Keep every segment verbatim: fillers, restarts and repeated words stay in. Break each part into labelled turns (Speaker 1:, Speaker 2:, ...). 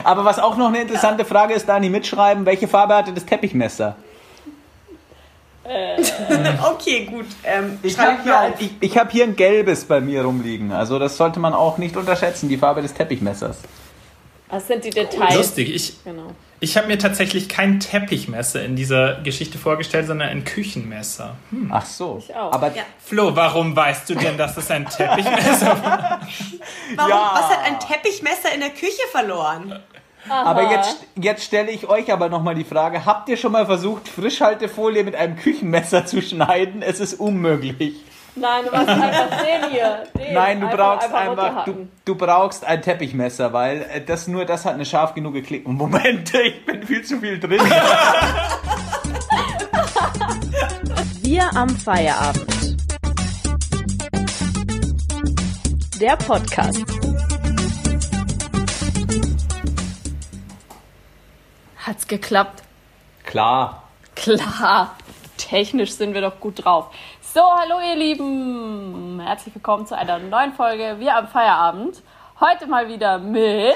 Speaker 1: Aber was auch noch eine interessante ja. Frage ist, Dani, mitschreiben, welche Farbe hatte das Teppichmesser?
Speaker 2: Äh. Okay, gut. Ähm,
Speaker 1: ich habe hier, ich, ich hab hier ein gelbes bei mir rumliegen. Also das sollte man auch nicht unterschätzen, die Farbe des Teppichmessers.
Speaker 3: Was sind die Details?
Speaker 4: Lustig, ich, genau. ich habe mir tatsächlich kein Teppichmesser in dieser Geschichte vorgestellt, sondern ein Küchenmesser.
Speaker 1: Hm. Ach so.
Speaker 3: Ich auch.
Speaker 1: Aber
Speaker 2: ja.
Speaker 4: Flo, warum weißt du denn, dass es ein Teppichmesser war?
Speaker 2: Warum?
Speaker 1: Ja.
Speaker 2: Was hat ein Teppichmesser in der Küche verloren?
Speaker 3: Aha.
Speaker 1: Aber jetzt, jetzt stelle ich euch aber nochmal die Frage, habt ihr schon mal versucht, Frischhaltefolie mit einem Küchenmesser zu schneiden? Es ist unmöglich.
Speaker 3: Nein, du machst einfach den hier. Den.
Speaker 1: Nein, du
Speaker 3: einfach,
Speaker 1: brauchst
Speaker 3: einfach,
Speaker 1: einfach, du, du brauchst ein Teppichmesser, weil das nur das hat eine scharf genug geklickt. Moment, ich bin viel zu viel drin.
Speaker 5: Wir am Feierabend. Der Podcast.
Speaker 3: Hat's geklappt?
Speaker 1: Klar.
Speaker 3: Klar. Technisch sind wir doch gut drauf. So, hallo ihr Lieben. Herzlich willkommen zu einer neuen Folge Wir am Feierabend. Heute mal wieder mit...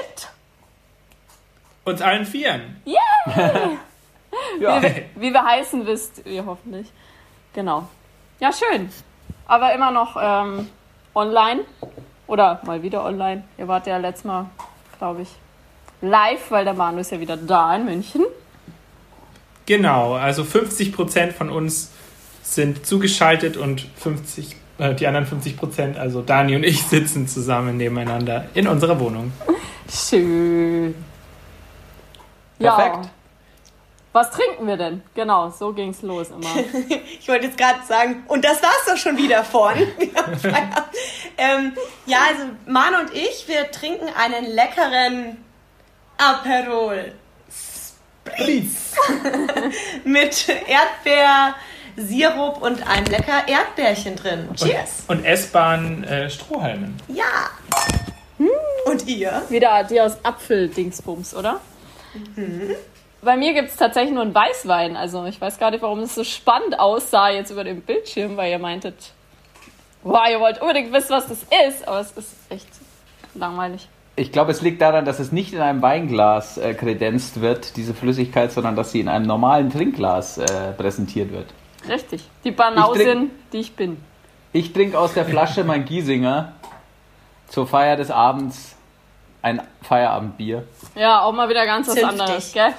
Speaker 4: Uns allen Vieren.
Speaker 3: Yay!
Speaker 1: Ja.
Speaker 3: Wie, wie wir heißen, wisst ihr hoffentlich. Genau. Ja, schön. Aber immer noch ähm, online. Oder mal wieder online. Ihr wart ja letztes Mal, glaube ich, live, weil der Manu ist ja wieder da in München.
Speaker 4: Genau, also fünfzig Prozent von uns sind zugeschaltet und fünfzig, äh, die anderen fünfzig Prozent, also Dani und ich, sitzen zusammen nebeneinander in unserer Wohnung.
Speaker 3: Schön.
Speaker 1: Perfekt.
Speaker 3: Ja. Was trinken wir denn? Genau, so ging's los immer.
Speaker 2: Ich wollte jetzt gerade sagen, und das war's doch schon wieder von. ähm, ja, also Manu und ich, wir trinken einen leckeren Aperol Spritz mit Erdbeersirup und einem lecker Erdbeerchen drin. Cheers!
Speaker 4: Und, und essbaren äh, Strohhalmen.
Speaker 2: Ja! Und ihr?
Speaker 3: Wieder die aus Apfeldingsbums, oder?
Speaker 2: Mhm.
Speaker 3: Bei mir gibt es tatsächlich nur einen Weißwein. Also ich weiß gar nicht, warum es so spannend aussah jetzt über dem Bildschirm, weil ihr meintet, wow, ihr wollt unbedingt wissen, was das ist. Aber es ist echt langweilig.
Speaker 1: Ich glaube, es liegt daran, dass es nicht in einem Weinglas äh, kredenzt wird, diese Flüssigkeit, sondern dass sie in einem normalen Trinkglas äh, präsentiert wird.
Speaker 3: Richtig. Die Banausin, trink, die ich bin.
Speaker 1: Ich trinke aus der Flasche mein Giesinger zur Feier des Abends ein Feierabendbier.
Speaker 3: Ja, auch mal wieder ganz was
Speaker 2: Zünftig.
Speaker 3: anderes, gell?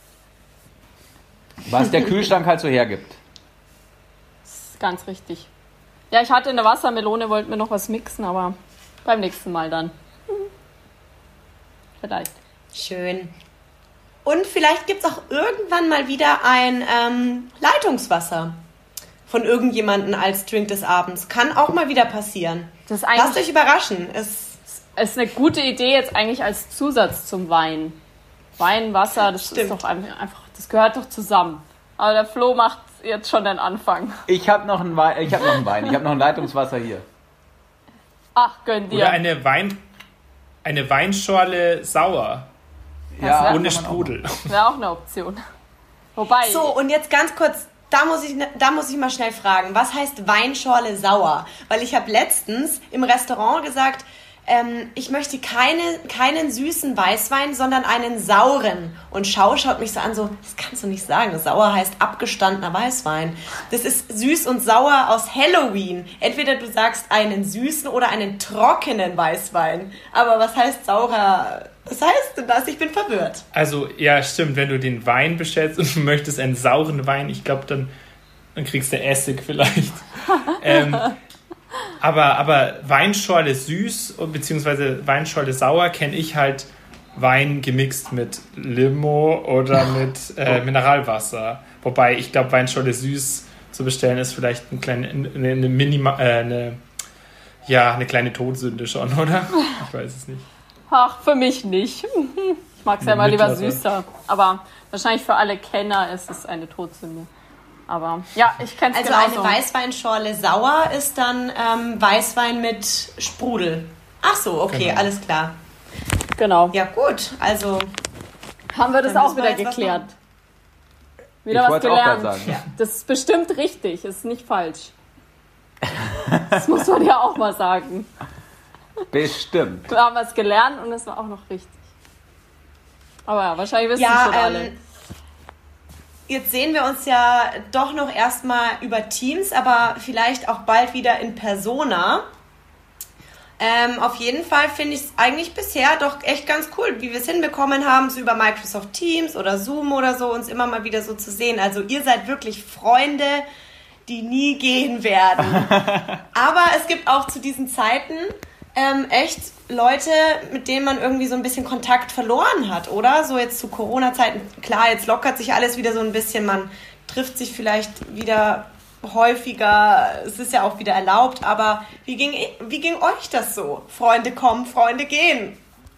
Speaker 1: Was der Kühlschrank halt so hergibt.
Speaker 3: Das ist ganz richtig. Ja, ich hatte in der Wassermelone, wollte mir noch was mixen, aber beim nächsten Mal dann. Vielleicht.
Speaker 2: Schön. Und vielleicht gibt es auch irgendwann mal wieder ein ähm, Leitungswasser von irgendjemandem als Drink des Abends. Kann auch mal wieder passieren.
Speaker 3: Das ist
Speaker 2: Lasst euch überraschen. Es
Speaker 3: ist eine gute Idee jetzt eigentlich als Zusatz zum Wein. Wein, Wasser, das
Speaker 2: Stimmt.
Speaker 3: ist doch einfach, das gehört doch zusammen. Aber der Flo macht jetzt schon den Anfang.
Speaker 1: Ich habe noch einen Wein, ich habe noch einen Wein, ich habe noch ein Leitungswasser hier.
Speaker 3: Ach, gönn dir.
Speaker 4: Oder eine Wein... Eine Weinschorle sauer.
Speaker 1: Ja,
Speaker 4: ohne Sprudel.
Speaker 3: Wäre auch eine Option. Wobei...
Speaker 2: So, und jetzt ganz kurz, da muss ich, da muss ich mal schnell fragen, was heißt Weinschorle sauer? Weil ich habe letztens im Restaurant gesagt, ähm, ich möchte keine, keinen süßen Weißwein, sondern einen sauren. Und Schau schaut mich so an, so, das kannst du nicht sagen. Sauer heißt abgestandener Weißwein. Das ist süß und sauer aus Halloween. Entweder du sagst einen süßen oder einen trockenen Weißwein. Aber was heißt saurer? Was heißt denn das? Ich bin verwirrt.
Speaker 4: Also, ja, stimmt, wenn du den Wein bestellst und du möchtest einen sauren Wein, ich glaube, dann, dann kriegst du Essig vielleicht. ähm, aber, aber Weinschorle süß beziehungsweise Weinschorle sauer kenne ich halt Wein gemixt mit Limo oder mit äh, Mineralwasser. Wobei, ich glaube, Weinschorle süß zu bestellen ist vielleicht eine kleine, eine, eine, Minima, äh, eine, ja, eine kleine Todsünde schon, oder? Ich weiß es nicht.
Speaker 3: Ach, für mich nicht. Ich mag es ja mal lieber süßer. Aber wahrscheinlich für alle Kenner ist es eine Todsünde. Aber ja, ich kenne es
Speaker 2: Also
Speaker 3: genauso.
Speaker 2: eine Weißweinschorle sauer ist dann ähm, Weißwein mit Sprudel. Ach so, okay,
Speaker 4: Genau.
Speaker 2: alles klar.
Speaker 3: Genau.
Speaker 2: Ja gut, also
Speaker 3: Haben wir das
Speaker 2: dann
Speaker 3: auch
Speaker 2: müssen wir
Speaker 3: wieder
Speaker 2: jetzt was
Speaker 3: geklärt.
Speaker 2: machen.
Speaker 3: Wieder
Speaker 1: Ich
Speaker 3: was
Speaker 1: wollte auch
Speaker 3: gelernt.
Speaker 1: gerade sagen.
Speaker 3: Ja. Das ist bestimmt richtig, ist nicht falsch. Das muss man ja auch mal sagen.
Speaker 1: Bestimmt.
Speaker 3: Wir haben was gelernt und es war auch noch richtig. Aber ja, wahrscheinlich wissen
Speaker 2: Ja,
Speaker 3: schon alle.
Speaker 2: ähm, jetzt sehen wir uns ja doch noch erstmal über Teams, aber vielleicht auch bald wieder in Persona. Ähm, auf jeden Fall finde ich es eigentlich bisher doch echt ganz cool, wie wir es hinbekommen haben, so über Microsoft Teams oder Zoom oder so, uns immer mal wieder so zu sehen. Also ihr seid wirklich Freunde, die nie gehen werden. Aber es gibt auch zu diesen Zeiten ähm, echt Leute, mit denen man irgendwie so ein bisschen Kontakt verloren hat, oder? So jetzt zu Corona-Zeiten, klar, jetzt lockert sich alles wieder so ein bisschen, man trifft sich vielleicht wieder häufiger, es ist ja auch wieder erlaubt, aber wie ging, wie ging euch das so? Freunde kommen, Freunde gehen.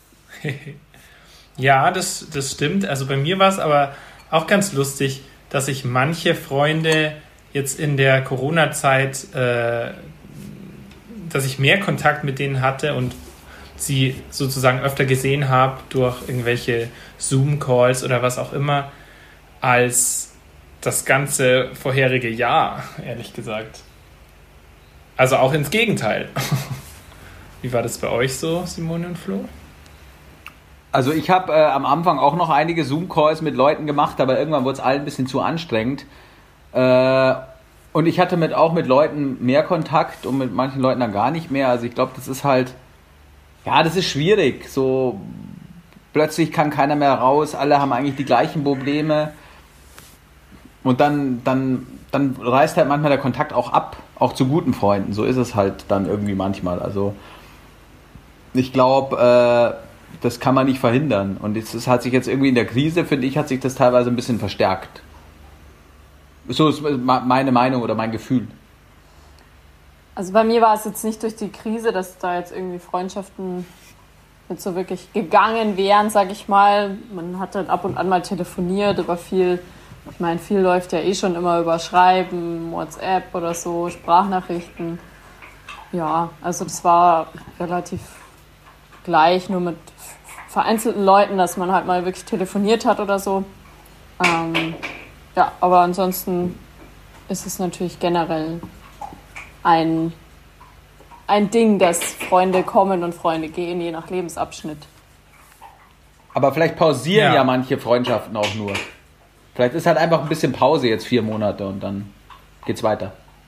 Speaker 4: Ja, das, das stimmt. Also bei mir war es aber auch ganz lustig, dass ich manche Freunde jetzt in der Corona-Zeit, äh, dass ich mehr Kontakt mit denen hatte und sie sozusagen öfter gesehen habe durch irgendwelche Zoom-Calls oder was auch immer, als das ganze vorherige Jahr, ehrlich gesagt. Also auch ins Gegenteil. Wie war das bei euch so, Simone und Flo?
Speaker 1: Also ich habe äh, am Anfang auch noch einige Zoom-Calls mit Leuten gemacht, aber irgendwann wurde es allen ein bisschen zu anstrengend. Äh, und ich hatte mit, auch mit Leuten mehr Kontakt und mit manchen Leuten dann gar nicht mehr. Also ich glaube, das ist halt, ja, das ist schwierig. So plötzlich kann keiner mehr raus, alle haben eigentlich die gleichen Probleme. Und dann, dann, dann reißt halt manchmal der Kontakt auch ab, auch zu guten Freunden. So ist es halt dann irgendwie manchmal. Also ich glaube, äh, das kann man nicht verhindern. Und es hat sich jetzt irgendwie in der Krise, finde ich, hat sich das teilweise ein bisschen verstärkt. So ist meine Meinung oder mein Gefühl.
Speaker 3: Also bei mir war es jetzt nicht durch die Krise, dass da jetzt irgendwie Freundschaften jetzt so wirklich gegangen wären, sag ich mal. Man hat dann ab und an mal telefoniert über viel. Ich meine, viel läuft ja eh schon immer über Schreiben, WhatsApp oder so, Sprachnachrichten. Ja, also das war relativ gleich, nur mit vereinzelten Leuten, dass man halt mal wirklich telefoniert hat oder so. Ähm, ja, aber ansonsten ist es natürlich generell ein, ein Ding, dass Freunde kommen und Freunde gehen, je nach Lebensabschnitt.
Speaker 1: Aber vielleicht pausieren
Speaker 4: Ja.
Speaker 1: ja manche Freundschaften auch nur. Vielleicht ist halt einfach ein bisschen Pause jetzt vier Monate und dann geht's weiter.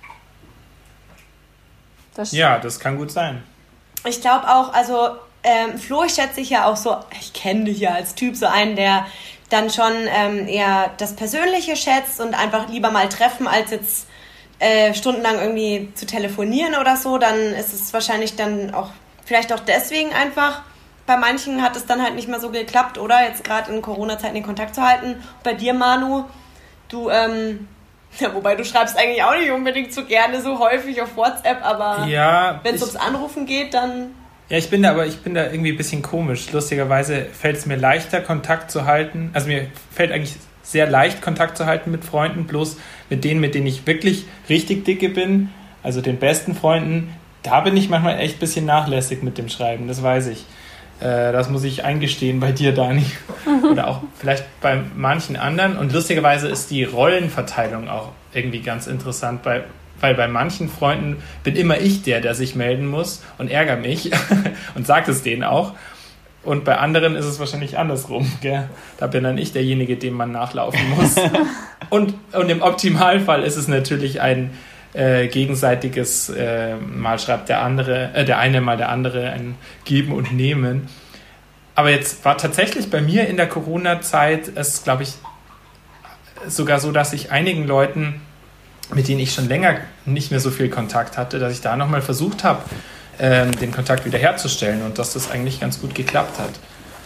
Speaker 3: Das
Speaker 4: Ja, das kann gut sein.
Speaker 2: Ich glaube auch, also ähm, Flo, ich schätze dich ja auch so, ich kenne dich ja als Typ, so einen, der dann schon ähm, eher das Persönliche schätzt und einfach lieber mal treffen, als jetzt äh, stundenlang irgendwie zu telefonieren oder so. Dann ist es wahrscheinlich dann auch, vielleicht auch deswegen einfach, bei manchen hat es dann halt nicht mehr so geklappt, oder? Jetzt gerade in Corona-Zeiten den Kontakt zu halten. Bei dir, Manu, du, ähm, ja, wobei du schreibst eigentlich auch nicht unbedingt so gerne so häufig auf WhatsApp, aber
Speaker 4: Ja,
Speaker 2: wenn es
Speaker 4: ich-
Speaker 2: ums Anrufen geht, dann...
Speaker 4: Ja, ich bin da, aber ich bin da irgendwie ein bisschen komisch. Lustigerweise fällt es mir leichter, Kontakt zu halten. Also mir fällt eigentlich sehr leicht, Kontakt zu halten mit Freunden, bloß mit denen, mit denen ich wirklich richtig dicke bin, also den besten Freunden, da bin ich manchmal echt ein bisschen nachlässig mit dem Schreiben, das weiß ich. Äh, das muss ich eingestehen bei dir, Dani. Oder auch vielleicht bei manchen anderen. Und lustigerweise ist die Rollenverteilung auch irgendwie ganz interessant, bei weil bei manchen Freunden bin immer ich der, der sich melden muss und ärgere mich und sage es denen auch. Und bei anderen ist es wahrscheinlich andersrum. Gell? Da bin dann ich derjenige, dem man nachlaufen muss. und, und im Optimalfall ist es natürlich ein äh, gegenseitiges, äh, mal schreibt der andere, äh, der eine, mal der andere, ein Geben und Nehmen. Aber jetzt war tatsächlich bei mir in der Corona-Zeit es, glaube ich, sogar so, dass ich einigen Leuten, mit denen ich schon länger nicht mehr so viel Kontakt hatte, dass ich da nochmal versucht habe, ähm, den Kontakt wiederherzustellen und dass das eigentlich ganz gut geklappt hat.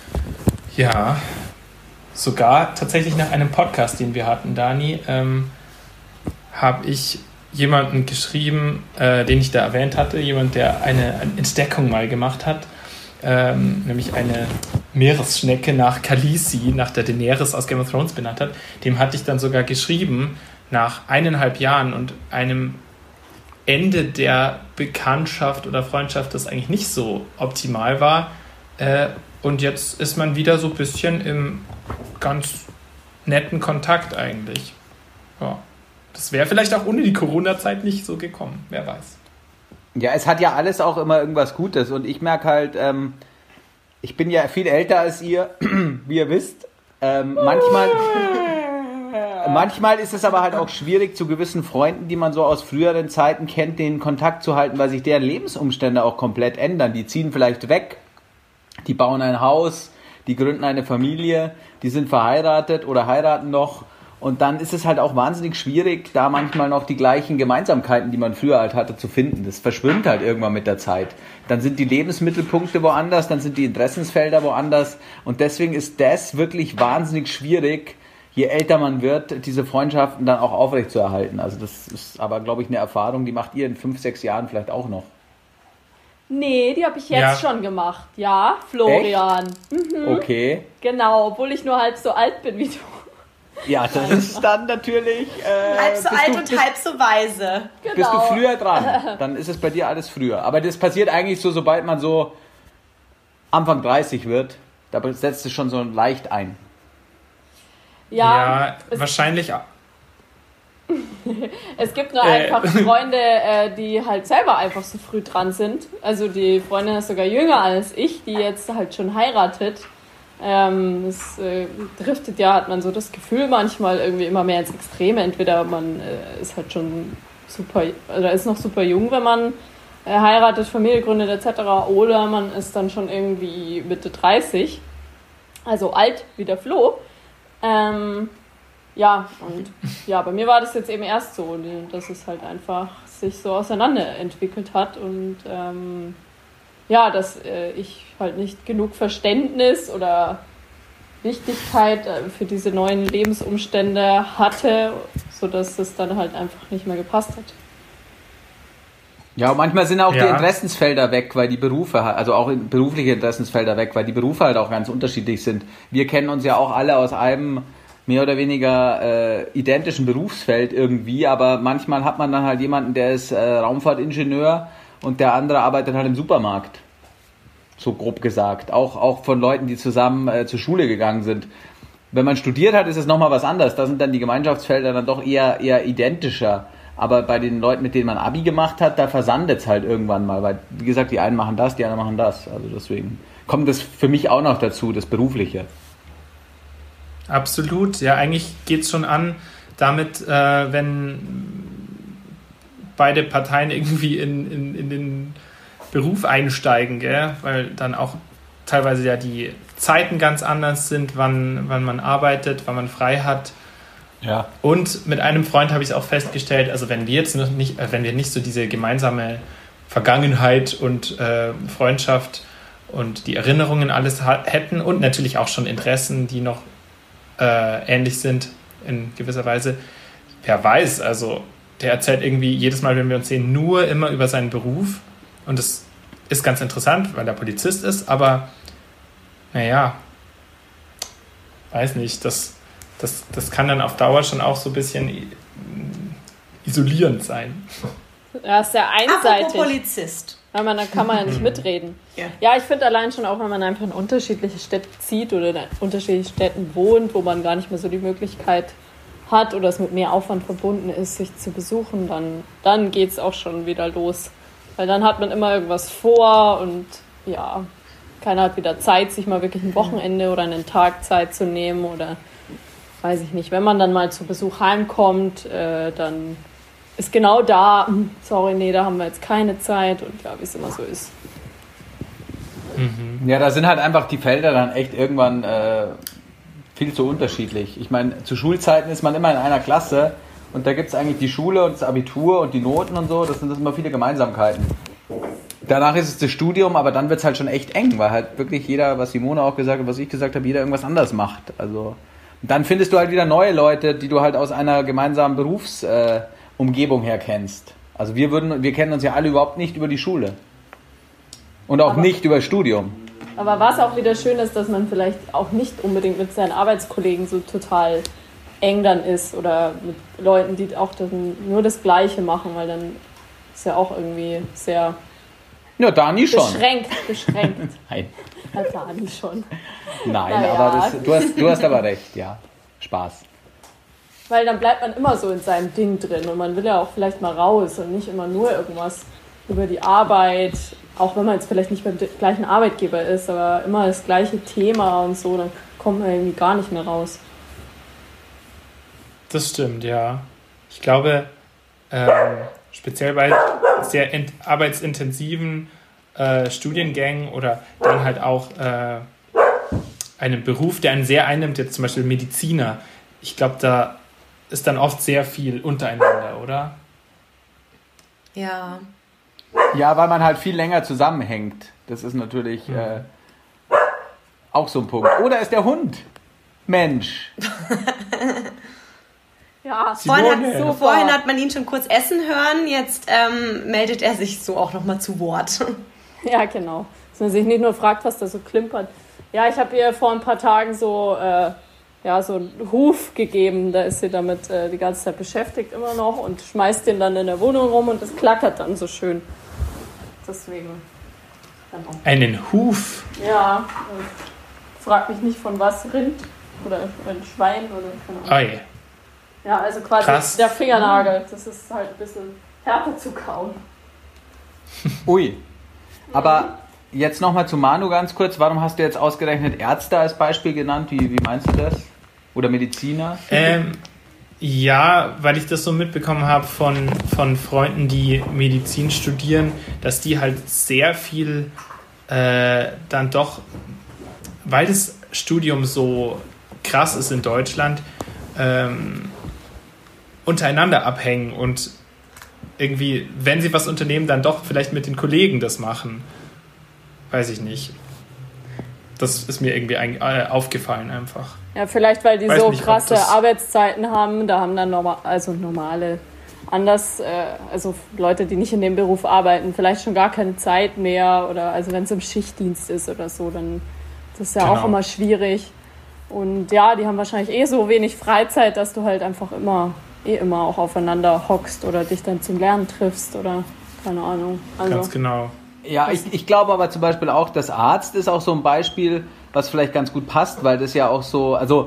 Speaker 4: Ja, sogar tatsächlich nach einem Podcast, den wir hatten, Dani, ähm, habe ich jemanden geschrieben, äh, den ich da erwähnt hatte, jemand, der eine, eine Entdeckung mal gemacht hat, ähm, nämlich eine Meeresschnecke nach Khaleesi, nach der Daenerys aus Game of Thrones benannt hat. Dem hatte ich dann sogar geschrieben, nach eineinhalb Jahren und einem Ende der Bekanntschaft oder Freundschaft, das eigentlich nicht so optimal war. Äh, und jetzt ist man wieder so ein bisschen im ganz netten Kontakt eigentlich. Ja. Das wäre vielleicht auch ohne die Corona-Zeit nicht so gekommen, wer weiß.
Speaker 1: Ja, es hat ja alles auch immer irgendwas Gutes und ich merke halt, ähm, ich bin ja viel älter als ihr, wie ihr wisst. Ähm, manchmal, manchmal ist es aber halt auch schwierig, zu gewissen Freunden, die man so aus früheren Zeiten kennt, den Kontakt zu halten, weil sich deren Lebensumstände auch komplett ändern. Die ziehen vielleicht weg, die bauen ein Haus, die gründen eine Familie, die sind verheiratet oder heiraten noch. Und dann ist es halt auch wahnsinnig schwierig, da manchmal noch die gleichen Gemeinsamkeiten, die man früher halt hatte, zu finden. Das verschwimmt halt irgendwann mit der Zeit. Dann sind die Lebensmittelpunkte woanders, dann sind die Interessensfelder woanders. Und deswegen ist das wirklich wahnsinnig schwierig, je älter man wird, diese Freundschaften dann auch aufrechtzuerhalten. Also das ist aber, glaube ich, eine Erfahrung, die macht ihr in fünf, sechs Jahren vielleicht auch noch.
Speaker 3: Nee, die habe ich jetzt
Speaker 4: Ja.
Speaker 3: schon gemacht. Ja, Florian. Mhm.
Speaker 1: Okay.
Speaker 3: Genau, obwohl ich nur halb so alt bin wie du.
Speaker 1: Ja, das ist dann natürlich... Äh,
Speaker 2: Halb so
Speaker 1: bist
Speaker 2: alt
Speaker 1: du,
Speaker 2: und
Speaker 1: bist,
Speaker 2: halb so weise.
Speaker 3: Genau.
Speaker 1: bist du früher dran. Dann ist es bei dir alles früher. Aber das passiert eigentlich so, sobald man so Anfang dreißig wird, da setzt es schon so leicht ein.
Speaker 3: Ja,
Speaker 4: Ja,
Speaker 3: es,
Speaker 4: wahrscheinlich.
Speaker 3: es gibt nur
Speaker 4: Äh.
Speaker 3: einfach Freunde, äh, die halt selber einfach so früh dran sind. Also die Freundin ist sogar jünger als ich, die jetzt halt schon heiratet. Ähm, es äh, driftet ja, hat man so das Gefühl manchmal irgendwie immer mehr ins Extreme. Entweder man äh, ist halt schon super, oder ist noch super jung, wenn man äh, heiratet, Familie gründet et cetera. Oder man ist dann schon irgendwie Mitte dreißig, also alt wie der Flo. Ähm, ja, und ja, bei mir war das jetzt eben erst so, dass es halt einfach sich so auseinander entwickelt hat und ähm, ja, dass äh, ich halt nicht genug Verständnis oder Wichtigkeit äh, für diese neuen Lebensumstände hatte, sodass es dann halt einfach nicht mehr gepasst hat.
Speaker 1: Ja, und manchmal sind auch
Speaker 4: Ja.
Speaker 1: die Interessensfelder weg, weil die Berufe, halt- also auch berufliche Interessensfelder weg, weil die Berufe halt auch ganz unterschiedlich sind. Wir kennen uns ja auch alle aus einem mehr oder weniger äh, identischen Berufsfeld irgendwie, aber manchmal hat man dann halt jemanden, der ist äh, Raumfahrtingenieur und der andere arbeitet halt im Supermarkt. So grob gesagt. Auch, auch von Leuten, die zusammen äh, zur Schule gegangen sind. Wenn man studiert hat, ist es nochmal was anderes. Da sind dann die Gemeinschaftsfelder dann doch eher, eher identischer. Aber bei den Leuten, mit denen man Abi gemacht hat, da versandet es halt irgendwann mal. Weil, wie gesagt, die einen machen das, die anderen machen das. Also deswegen kommt das für mich auch noch dazu, das Berufliche.
Speaker 4: Absolut, ja, eigentlich geht es schon an damit, äh, wenn beide Parteien irgendwie in, in, in den Beruf einsteigen, gell? Weil dann auch teilweise ja die Zeiten ganz anders sind, wann, wann man arbeitet, wann man frei hat.
Speaker 1: Ja.
Speaker 4: Und mit einem Freund habe ich auch festgestellt, also wenn wir jetzt noch nicht, äh, wenn wir nicht so diese gemeinsame Vergangenheit und äh, Freundschaft und die Erinnerungen alles ha- hätten und natürlich auch schon Interessen, die noch äh, ähnlich sind in gewisser Weise, wer weiß, also der erzählt irgendwie jedes Mal, wenn wir uns sehen, nur immer über seinen Beruf und das ist ganz interessant, weil er Polizist ist, aber naja, weiß nicht, das Das, das kann dann auf Dauer schon auch so ein bisschen isolierend sein.
Speaker 3: Ja, ist sehr
Speaker 2: Apropos
Speaker 3: einseitig.
Speaker 2: Polizist.
Speaker 3: Weil man, da kann man ja nicht mitreden.
Speaker 2: Ja.
Speaker 3: Ja, ich finde allein schon auch, wenn man einfach in unterschiedliche Städte zieht oder in unterschiedlichen Städten wohnt, wo man gar nicht mehr so die Möglichkeit hat oder es mit mehr Aufwand verbunden ist, sich zu besuchen, dann, dann geht es auch schon wieder los. Weil dann hat man immer irgendwas vor und ja, keiner hat wieder Zeit, sich mal wirklich ein Wochenende oder einen Tag Zeit zu nehmen oder weiß ich nicht. Wenn man dann mal zu Besuch heimkommt, äh, dann ist genau da, hm, sorry, nee, da haben wir jetzt keine Zeit und ja, wie es immer so ist.
Speaker 1: Ja, da sind halt einfach die Felder dann echt irgendwann äh, viel zu unterschiedlich. Ich meine, zu Schulzeiten ist man immer in einer Klasse und da gibt es eigentlich die Schule und das Abitur und die Noten und so, das sind das immer viele Gemeinsamkeiten. Danach ist es das Studium, aber dann wird es halt schon echt eng, weil halt wirklich jeder, was Simone auch gesagt hat, was ich gesagt habe, jeder irgendwas anderes macht. Also dann findest du halt wieder neue Leute, die du halt aus einer gemeinsamen Berufsumgebung äh, her kennst. Also wir würden, wir kennen uns ja alle überhaupt nicht über die Schule. Und auch
Speaker 3: Aber-
Speaker 1: nicht über Studium.
Speaker 3: Aber was auch wieder schön ist, dass man vielleicht auch nicht unbedingt mit seinen Arbeitskollegen so total eng dann ist oder mit Leuten, die auch dann nur das Gleiche machen, weil dann ist ja auch irgendwie sehr
Speaker 1: Ja, Dani schon.
Speaker 3: beschränkt, beschränkt.
Speaker 1: Nein,
Speaker 3: Halt Dani schon.
Speaker 1: nein,
Speaker 3: Naja.
Speaker 1: aber das, du, hast, du hast aber recht, ja. Spaß.
Speaker 3: Weil dann bleibt man immer so in seinem Ding drin und man will ja auch vielleicht mal raus und nicht immer nur irgendwas über die Arbeit, auch wenn man jetzt vielleicht nicht beim gleichen Arbeitgeber ist, aber immer das gleiche Thema und so, dann kommt man irgendwie gar nicht mehr raus.
Speaker 4: Das stimmt, ja. Ich glaube, ähm, speziell bei sehr ent- arbeitsintensiven äh, Studiengängen oder dann halt auch äh, einem Beruf, der einen sehr einnimmt, jetzt zum Beispiel Mediziner, ich glaube, da ist dann oft sehr viel untereinander, oder?
Speaker 2: Ja.
Speaker 1: Ja, weil man halt viel länger zusammenhängt. Das ist natürlich äh, auch so ein Punkt. Oder ist der Hund? Mensch.
Speaker 3: Ja,
Speaker 2: Vorhin
Speaker 4: Simone.
Speaker 2: hat, so, vorhin hat man ihn schon kurz essen hören, jetzt ähm, meldet er sich so auch nochmal zu Wort.
Speaker 3: ja, genau. Dass man sich nicht nur fragt, was da so klimpert. Ja, ich habe ihr vor ein paar Tagen so, äh, ja, so einen Huf gegeben. Da ist sie damit äh, die ganze Zeit beschäftigt immer noch und schmeißt den dann in der Wohnung rum und das klackert dann so schön. Deswegen. Genau.
Speaker 4: Einen Huf?
Speaker 3: Ja, äh, frag mich nicht von was, Rind oder ein Schwein oder keine Ahnung.
Speaker 4: Oi.
Speaker 3: Ja, also quasi
Speaker 4: Krass.
Speaker 3: der Fingernagel. Das ist halt ein bisschen härter zu kauen.
Speaker 1: Ui. Aber jetzt nochmal zu Manu ganz kurz. Warum hast du jetzt ausgerechnet Ärzte als Beispiel genannt? Wie, wie meinst du das? Oder Mediziner?
Speaker 4: Ähm, ja, weil ich das so mitbekommen habe von, von Freunden, die Medizin studieren, dass die halt sehr viel äh, dann doch, weil das Studium so krass ist in Deutschland, ähm, untereinander abhängen und irgendwie, wenn sie was unternehmen, dann doch vielleicht mit den Kollegen das machen. Weiß ich nicht. Das ist mir irgendwie ein, äh, aufgefallen einfach.
Speaker 3: Ja, vielleicht, weil die
Speaker 4: Weiß
Speaker 3: so
Speaker 4: nicht, ob
Speaker 3: krasse
Speaker 4: das-
Speaker 3: Arbeitszeiten haben. Da haben dann normal, also normale, anders, äh, also Leute, die nicht in dem Beruf arbeiten, vielleicht schon gar keine Zeit mehr. Oder also wenn es im Schichtdienst ist oder so, dann das ist ja
Speaker 4: Genau.
Speaker 3: auch immer schwierig. Und ja, die haben wahrscheinlich eh so wenig Freizeit, dass du halt einfach immer, eh immer auch aufeinander hockst oder dich dann zum Lernen triffst oder keine Ahnung. Also,
Speaker 4: Ganz genau.
Speaker 1: Ja, ich, ich glaube aber zum Beispiel auch, das Arzt ist auch so ein Beispiel, was vielleicht ganz gut passt, weil das ja auch so, also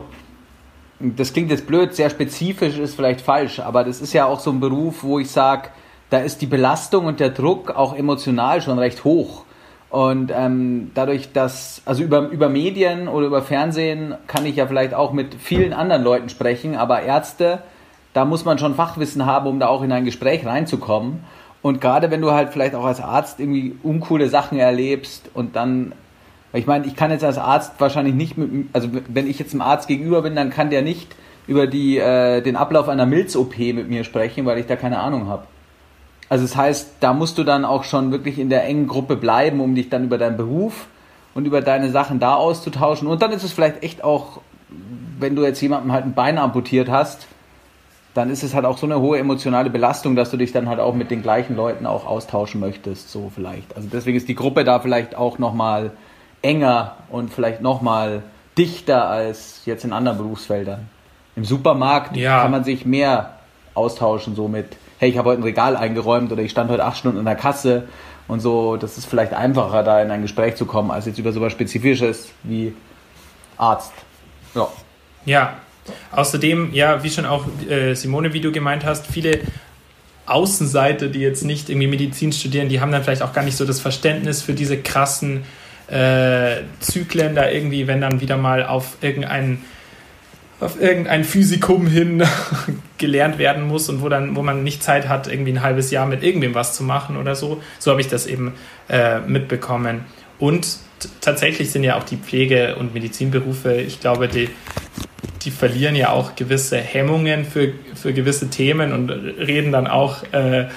Speaker 1: das klingt jetzt blöd, sehr spezifisch ist vielleicht falsch, aber das ist ja auch so ein Beruf, wo ich sage, da ist die Belastung und der Druck auch emotional schon recht hoch. Und ähm, dadurch, dass, also über, über Medien oder über Fernsehen kann ich ja vielleicht auch mit vielen anderen Leuten sprechen, aber Ärzte, da muss man schon Fachwissen haben, um da auch in ein Gespräch reinzukommen. Und gerade wenn du halt vielleicht auch als Arzt irgendwie uncoole Sachen erlebst und dann, ich meine, ich kann jetzt als Arzt wahrscheinlich nicht mit, also wenn ich jetzt einem Arzt gegenüber bin, dann kann der nicht über die, äh, den Ablauf einer Milz-O P mit mir sprechen, weil ich da keine Ahnung habe. Also das heißt, da musst du dann auch schon wirklich in der engen Gruppe bleiben, um dich dann über deinen Beruf und über deine Sachen da auszutauschen. Und dann ist es vielleicht echt auch, wenn du jetzt jemandem halt ein Bein amputiert hast, dann ist es halt auch so eine hohe emotionale Belastung, dass du dich dann halt auch mit den gleichen Leuten auch austauschen möchtest, so vielleicht. Also deswegen ist die Gruppe da vielleicht auch nochmal enger und vielleicht nochmal dichter als jetzt in anderen Berufsfeldern. Im Supermarkt
Speaker 4: Ja.
Speaker 1: kann man sich mehr austauschen, so mit, hey, ich habe heute ein Regal eingeräumt oder ich stand heute acht Stunden in der Kasse und so. Das ist vielleicht einfacher, da in ein Gespräch zu kommen, als jetzt über sowas Spezifisches wie Arzt. Ja.
Speaker 4: Ja, außerdem, ja, wie schon auch äh, Simone, wie du gemeint hast, viele Außenseiter, die jetzt nicht irgendwie Medizin studieren, die haben dann vielleicht auch gar nicht so das Verständnis für diese krassen äh, Zyklen da irgendwie, wenn dann wieder mal auf irgendein auf irgendein Physikum hin gelernt werden muss und wo dann, wo man nicht Zeit hat, irgendwie ein halbes Jahr mit irgendwem was zu machen oder so. So habe ich das eben äh, mitbekommen. Und t- tatsächlich sind ja auch die Pflege- und Medizinberufe, ich glaube, die, die verlieren ja auch gewisse Hemmungen für, für gewisse Themen und reden dann auch, äh, äh,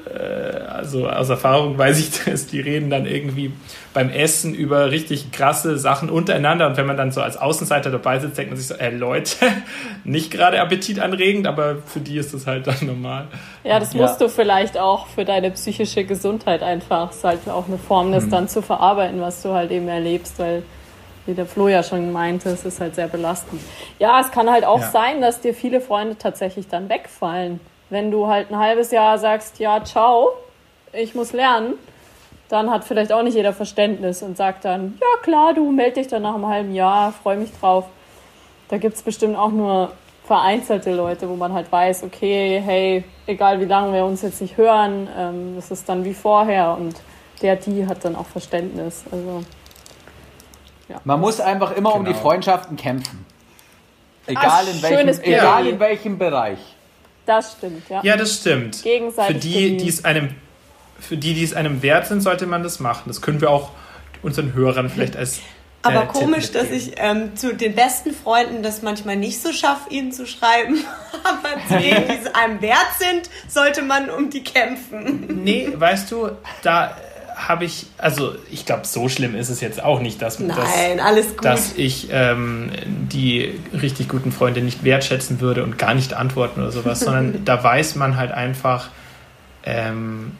Speaker 4: also aus Erfahrung weiß ich das, die reden dann irgendwie beim Essen über richtig krasse Sachen untereinander und wenn man dann so als Außenseiter dabei sitzt, denkt man sich so, äh, Leute, nicht gerade appetitanregend, aber für die ist das halt dann normal.
Speaker 3: ja, das
Speaker 1: Ja.
Speaker 3: musst du vielleicht auch für deine psychische Gesundheit einfach. Es ist halt auch eine Form, das dann zu verarbeiten, was du halt eben erlebst, weil, wie der Flo ja schon meinte, es ist halt sehr belastend. Ja, es kann halt auch
Speaker 4: Ja.
Speaker 3: sein, dass dir viele Freunde tatsächlich dann wegfallen. Wenn du halt ein halbes Jahr sagst, ja, ciao, ich muss lernen, dann hat vielleicht auch nicht jeder Verständnis und sagt dann, ja klar, du meld dich dann nach einem halben Jahr, freu mich drauf. Da gibt es bestimmt auch nur vereinzelte Leute, wo man halt weiß, okay, hey, egal wie lange wir uns jetzt nicht hören, ähm, das ist dann wie vorher und der, die hat dann auch Verständnis. Also, ja.
Speaker 1: Man muss einfach immer genau. um die Freundschaften kämpfen. Egal,
Speaker 3: Ach,
Speaker 1: in, welchem, egal in welchem Bereich.
Speaker 3: Das stimmt, ja.
Speaker 4: Ja, das stimmt.
Speaker 3: Gegenseitig
Speaker 4: für die, die es einem, für die, die es einem wert sind, sollte man das machen. Das können wir auch unseren Hörern vielleicht als äh,
Speaker 2: Aber
Speaker 4: Tipp
Speaker 2: komisch,
Speaker 4: mitgeben.
Speaker 2: dass ich ähm, zu den besten Freunden das manchmal nicht so schaffe, ihnen zu schreiben. Aber zu denen, die es einem wert sind, sollte man um die kämpfen.
Speaker 4: Nee, weißt du, da habe ich, also ich glaube, so schlimm ist es jetzt auch nicht, dass,
Speaker 2: Nein,
Speaker 4: dass,
Speaker 2: alles gut.
Speaker 4: dass ich ähm, die richtig guten Freunde nicht wertschätzen würde und gar nicht antworten oder sowas, sondern da weiß man halt einfach, ähm,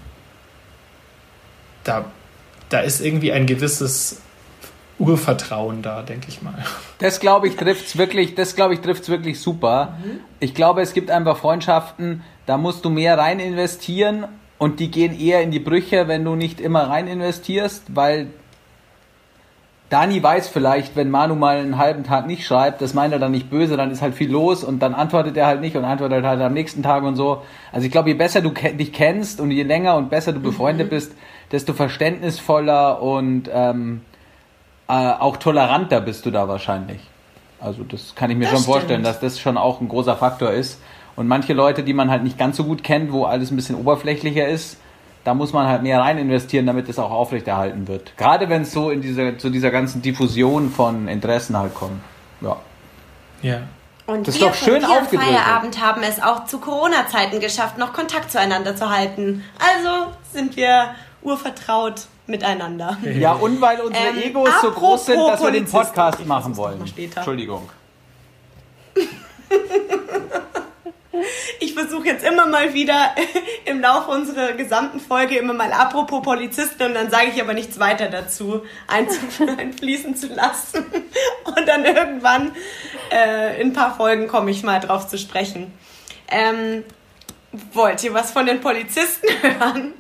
Speaker 4: da, da ist irgendwie ein gewisses Urvertrauen da, denke ich mal.
Speaker 1: Das glaube ich trifft's wirklich, das glaube ich trifft's wirklich super. Mhm. Ich glaube, es gibt einfach Freundschaften, da musst du mehr rein investieren und die gehen eher in die Brüche, wenn du nicht immer rein investierst, weil Dani weiß vielleicht, wenn Manu mal einen halben Tag nicht schreibt, das meint er dann nicht böse, dann ist halt viel los und dann antwortet er halt nicht und antwortet halt am nächsten Tag und so. Also ich glaube, je besser du ke- dich kennst und je länger und besser du befreundet mhm. bist, desto verständnisvoller und ähm, äh, auch toleranter bist du da wahrscheinlich. Also das kann ich mir das schon stimmt. vorstellen, dass das schon auch ein großer Faktor ist. Und manche Leute, die man halt nicht ganz so gut kennt, wo alles ein bisschen oberflächlicher ist, da muss man halt mehr rein investieren, damit es auch aufrechterhalten wird. Gerade wenn es so in diese, zu dieser ganzen Diffusion von Interessen halt kommt. Ja.
Speaker 4: Ja.
Speaker 2: Und
Speaker 1: das ist
Speaker 2: wir
Speaker 1: doch schön
Speaker 2: von
Speaker 1: aufgedröselt.
Speaker 2: Feierabend haben es auch zu Corona-Zeiten geschafft, noch Kontakt zueinander zu halten. Also sind wir urvertraut miteinander.
Speaker 1: Ja, und weil unsere
Speaker 2: Ähm,
Speaker 1: Egos so groß sind, dass wir den
Speaker 2: Polizisten.
Speaker 1: Podcast
Speaker 2: Ich
Speaker 1: machen
Speaker 2: versuch's noch
Speaker 1: wollen.
Speaker 2: mal später.
Speaker 1: Entschuldigung.
Speaker 2: Ich versuche jetzt immer mal wieder im Laufe unserer gesamten Folge immer mal apropos Polizisten und dann sage ich aber nichts weiter dazu einzu- einfließen zu lassen. Und dann irgendwann äh, in ein paar Folgen komme ich mal drauf zu sprechen. Ähm, wollt ihr was von den Polizisten hören?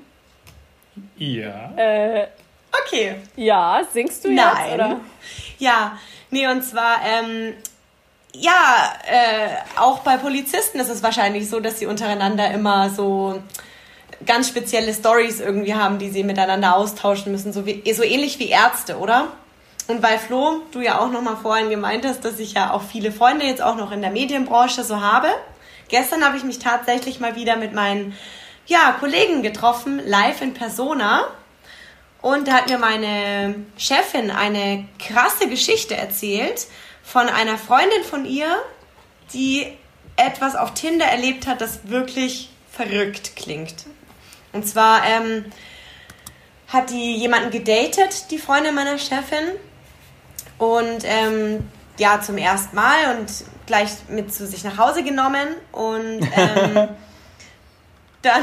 Speaker 4: Ja.
Speaker 3: Äh,
Speaker 2: Okay.
Speaker 3: ja, singst du
Speaker 2: Nein.
Speaker 3: jetzt? Oder?
Speaker 2: Ja, nee, und zwar, ähm, ja, äh, auch bei Polizisten ist es wahrscheinlich so, dass sie untereinander immer so ganz spezielle Storys irgendwie haben, die sie miteinander austauschen müssen, so, wie, so ähnlich wie Ärzte, oder? Und weil Flo, du ja auch noch mal vorhin gemeint hast, dass ich ja auch viele Freunde jetzt auch noch in der Medienbranche so habe. Gestern habe ich mich tatsächlich mal wieder mit meinen ja, Kollegen getroffen, live in Persona. Und da hat mir meine Chefin eine krasse Geschichte erzählt von einer Freundin von ihr, die etwas auf Tinder erlebt hat, das wirklich verrückt klingt. Und zwar ähm, hat die jemanden gedatet, die Freundin meiner Chefin. Und ähm, ja, zum ersten Mal und gleich mit zu sich nach Hause genommen. Und ähm, dann...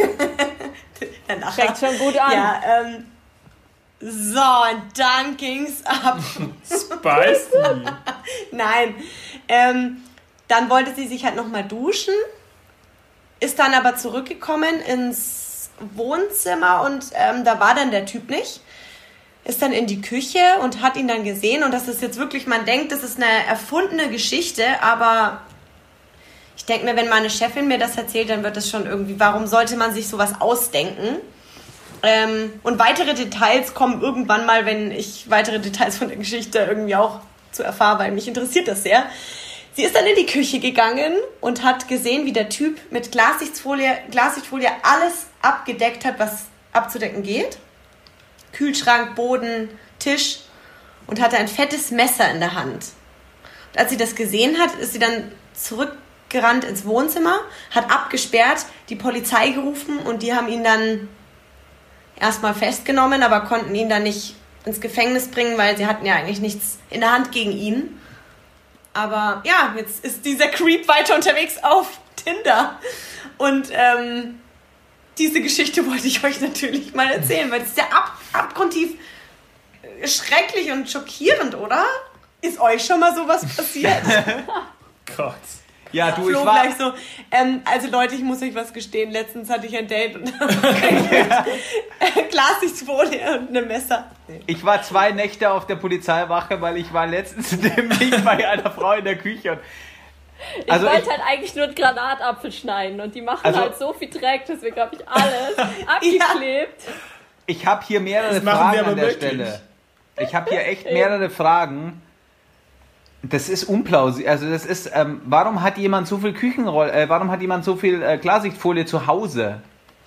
Speaker 2: dann nachher,
Speaker 3: Fängt schon gut an.
Speaker 2: Ja, ähm, so, und dann ging's ab.
Speaker 4: Spicy.
Speaker 2: Nein. Ähm, dann wollte sie sich halt nochmal duschen, ist dann aber zurückgekommen ins Wohnzimmer und ähm, da war dann der Typ nicht. Ist dann in die Küche und hat ihn dann gesehen und das ist jetzt wirklich, man denkt, das ist eine erfundene Geschichte, aber ich denke mir, wenn meine Chefin mir das erzählt, dann wird das schon irgendwie, warum sollte man sich sowas ausdenken? Ähm, und weitere Details kommen irgendwann mal, wenn ich weitere Details von der Geschichte irgendwie auch zu erfahren, weil mich interessiert das sehr. Sie ist dann in die Küche gegangen und hat gesehen, wie der Typ mit Glassichtfolie, Glassichtfolie alles abgedeckt hat, was abzudecken geht. Kühlschrank, Boden, Tisch und hatte ein fettes Messer in der Hand. Und als sie das gesehen hat, ist sie dann zurückgerannt ins Wohnzimmer, hat abgesperrt, die Polizei gerufen und die haben ihn dann erstmal festgenommen, aber konnten ihn dann nicht ins Gefängnis bringen, weil sie hatten ja eigentlich nichts in der Hand gegen ihn. Aber ja, jetzt ist dieser Creep weiter unterwegs auf Tinder. Und ähm, diese Geschichte wollte ich euch natürlich mal erzählen, weil das ist ja ab, abgrundtief schrecklich und schockierend, oder? Ist euch schon mal sowas passiert?
Speaker 4: Gott.
Speaker 1: Ja, du,
Speaker 2: Flo
Speaker 1: ich war...
Speaker 2: gleich so, ähm, also Leute, ich muss euch was gestehen, letztens hatte ich ein Date und Glassichtfolie und ein Messer. Nee.
Speaker 1: Ich war zwei Nächte auf der Polizeiwache, weil ich war letztens nämlich bei einer Frau in der Küche und
Speaker 3: Ich
Speaker 1: Also
Speaker 3: wollte
Speaker 1: ich-
Speaker 3: halt eigentlich nur einen Granatapfel schneiden und die machen
Speaker 1: Also-
Speaker 3: halt so viel Dreck, deswegen habe ich alles abgeklebt.
Speaker 1: Ich habe hier mehrere
Speaker 4: Das machen
Speaker 1: Fragen
Speaker 4: wir aber
Speaker 1: an der
Speaker 4: wirklich.
Speaker 1: Stelle. Ich habe hier echt mehrere Fragen. Das ist unplausibel. Also das ist, ähm, warum hat jemand so viel Küchenroll, äh, warum hat jemand so viel äh, Klarsichtfolie zu Hause?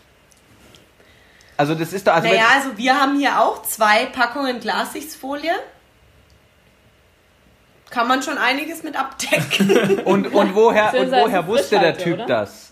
Speaker 1: Also das ist doch, also
Speaker 2: Naja, also wir haben hier auch zwei Packungen Glassichtsfolie. Kann man schon einiges mit abdecken.
Speaker 1: wenn, und, und woher, und
Speaker 3: Beziehungsweise
Speaker 1: woher wusste der
Speaker 3: Frischhalte,
Speaker 1: Typ
Speaker 3: oder?
Speaker 1: das?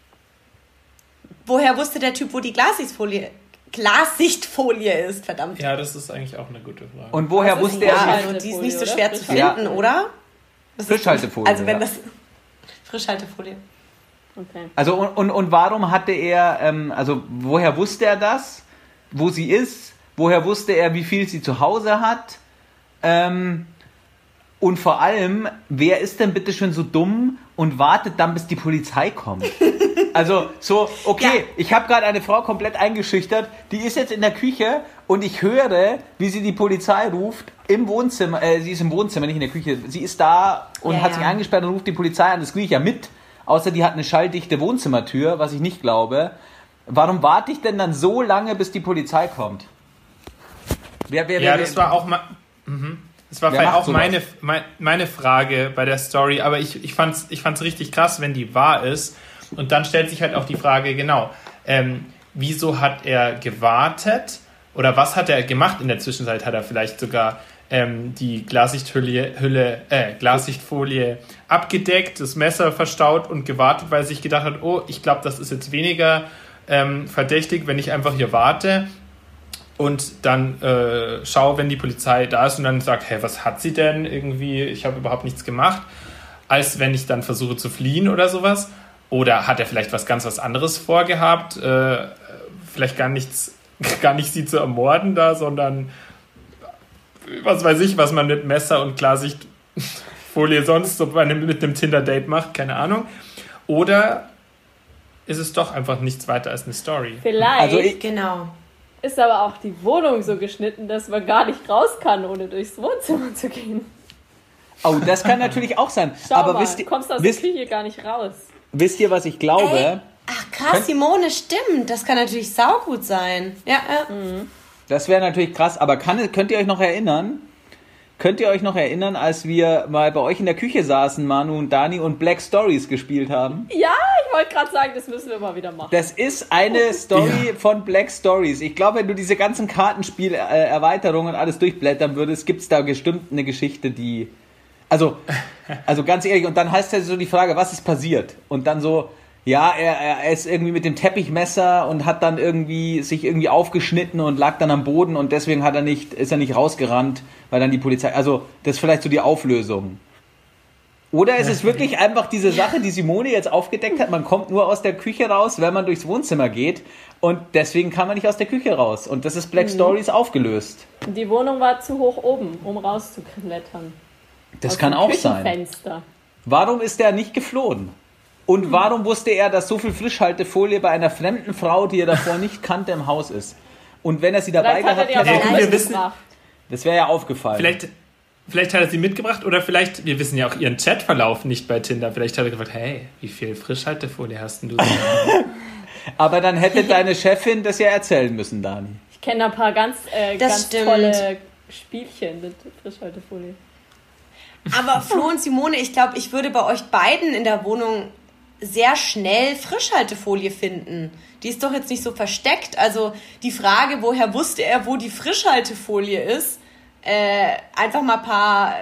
Speaker 2: Woher wusste der Typ, wo die Glassichtsfolie, Glassichtfolie ist? Verdammt.
Speaker 4: Ja, das ist eigentlich auch eine gute Frage.
Speaker 1: Und woher
Speaker 3: Das ist
Speaker 1: wusste
Speaker 3: ja
Speaker 1: er,
Speaker 2: Ja,
Speaker 1: wie
Speaker 3: Frischhaltefolie,
Speaker 2: also die ist nicht so
Speaker 3: oder?
Speaker 2: schwer zu
Speaker 1: Frischhaltefolie.
Speaker 2: finden, oder? Das ist-
Speaker 1: Frischhaltefolie,
Speaker 2: Also wenn
Speaker 1: ja.
Speaker 2: das... Frischhaltefolie.
Speaker 3: Okay.
Speaker 1: Also und, und, und warum hatte er, ähm, also woher wusste er das, wo sie ist, woher wusste er, wie viel sie zu Hause hat, ähm, und vor allem, wer ist denn bitte schon so dumm und wartet dann, bis die Polizei kommt? Also so, okay,
Speaker 2: Ja.
Speaker 1: ich habe gerade eine Frau komplett eingeschüchtert, die ist jetzt in der Küche und ich höre, wie sie die Polizei ruft im Wohnzimmer, äh, sie ist im Wohnzimmer, nicht in der Küche, sie ist da und
Speaker 2: Ja,
Speaker 1: hat
Speaker 2: ja.
Speaker 1: sich eingesperrt und ruft die Polizei an, das kriege ich ja mit. Außer die hat eine schalldichte Wohnzimmertür, was ich nicht glaube. Warum warte ich denn dann so lange, bis die Polizei kommt? Wer, wer,
Speaker 4: Ja,
Speaker 1: wer,
Speaker 4: das war auch mal. Mhm. Das war
Speaker 1: Wer
Speaker 4: vielleicht
Speaker 1: macht
Speaker 4: auch
Speaker 1: sowas?
Speaker 4: meine, mein, meine Frage bei der Story, aber ich, ich fand es ich fand's richtig krass, wenn die wahr ist. Und dann stellt sich halt auch die Frage, genau, ähm, wieso hat er gewartet oder was hat er gemacht in der Zwischenzeit? Hat er vielleicht sogar ähm, die Glassichthülle, Hülle, äh, Glassichtfolie abgedeckt, das Messer verstaut und gewartet, weil er sich gedacht hat, oh, ich glaube, das ist jetzt weniger ähm, verdächtig, wenn ich einfach hier warte und dann äh, schaue, wenn die Polizei da ist und dann sagt, hey, was hat sie denn irgendwie, ich habe überhaupt nichts gemacht, als wenn ich dann versuche zu fliehen oder sowas. Oder hat er vielleicht was ganz was anderes vorgehabt, äh, vielleicht gar nichts, gar nicht sie zu ermorden da, sondern was weiß ich, was man mit Messer und Klarsichtfolie sonst so bei einem, mit einem Tinder-Date macht, keine Ahnung. Oder ist es doch einfach nichts weiter als eine Story?
Speaker 3: Vielleicht
Speaker 1: Also ich-
Speaker 2: Genau.
Speaker 3: ist aber auch die Wohnung so geschnitten, dass man gar nicht raus kann, ohne durchs Wohnzimmer zu gehen.
Speaker 1: Oh, das kann natürlich auch sein.
Speaker 3: Schau
Speaker 1: Aber
Speaker 3: mal,
Speaker 1: wisst, ihr-
Speaker 3: kommst aus
Speaker 1: wisst,
Speaker 3: der Küche gar nicht raus.
Speaker 1: wisst ihr, was ich glaube?
Speaker 2: Ey. Ach krass,
Speaker 1: Könnt-
Speaker 2: Simone, stimmt. Das kann natürlich saugut sein. Ja, ja.
Speaker 1: Das wäre natürlich krass, aber kann, könnt ihr euch noch erinnern? Könnt ihr euch noch erinnern, als wir mal bei euch in der Küche saßen, Manu und Dani, und Black Stories gespielt haben?
Speaker 3: Ja, ich wollte gerade sagen, das müssen wir mal wieder machen.
Speaker 1: Das ist eine Story von Black Stories. Ich glaube, wenn du diese ganzen Kartenspiel-Erweiterungen alles durchblättern würdest, gibt es da bestimmt eine Geschichte, die... Also, also ganz ehrlich, und dann heißt ja so die Frage, was ist passiert? Und dann so, ja, er, er ist irgendwie mit dem Teppichmesser und hat dann irgendwie sich irgendwie aufgeschnitten und lag dann am Boden und deswegen hat er nicht, ist er nicht rausgerannt, weil dann die Polizei, also das ist vielleicht so die Auflösung. Oder ist es wirklich einfach diese Sache, die Simone jetzt aufgedeckt hat, man kommt nur aus der Küche raus, wenn man durchs Wohnzimmer geht und deswegen kann man nicht aus der Küche raus und das ist Black Stories aufgelöst.
Speaker 3: Die Wohnung war zu hoch oben, um rauszuklettern.
Speaker 1: Das
Speaker 3: Aus
Speaker 1: kann
Speaker 3: dem
Speaker 1: auch sein.
Speaker 3: Küchenfenster.
Speaker 1: Warum ist er nicht geflohen? Und warum wusste er, dass so viel Frischhaltefolie bei einer fremden Frau, die er davor nicht kannte, im Haus ist? Und wenn er sie dabei
Speaker 3: Vielleicht hat er
Speaker 1: gehabt
Speaker 3: die aber
Speaker 1: hätte,
Speaker 3: auch
Speaker 4: Ja, gut, wir wissen-
Speaker 3: mitgebracht.
Speaker 1: das wäre ja aufgefallen.
Speaker 4: Vielleicht, vielleicht hat er sie mitgebracht oder vielleicht, wir wissen ja auch ihren Chatverlauf nicht bei Tinder, vielleicht hat er gefragt, hey, wie viel Frischhaltefolie hast denn du? So?
Speaker 1: Aber dann hätte deine Chefin das ja erzählen müssen, Dani.
Speaker 3: Ich kenne ein paar ganz, äh,
Speaker 2: Das
Speaker 3: ganz
Speaker 2: stimmt.
Speaker 3: tolle Spielchen mit Frischhaltefolie.
Speaker 2: Aber Flo und Simone, ich glaube, ich würde bei euch beiden in der Wohnung sehr schnell Frischhaltefolie finden. Die ist doch jetzt nicht so versteckt. Also die Frage, woher wusste er, wo die Frischhaltefolie ist, äh, einfach mal ein paar,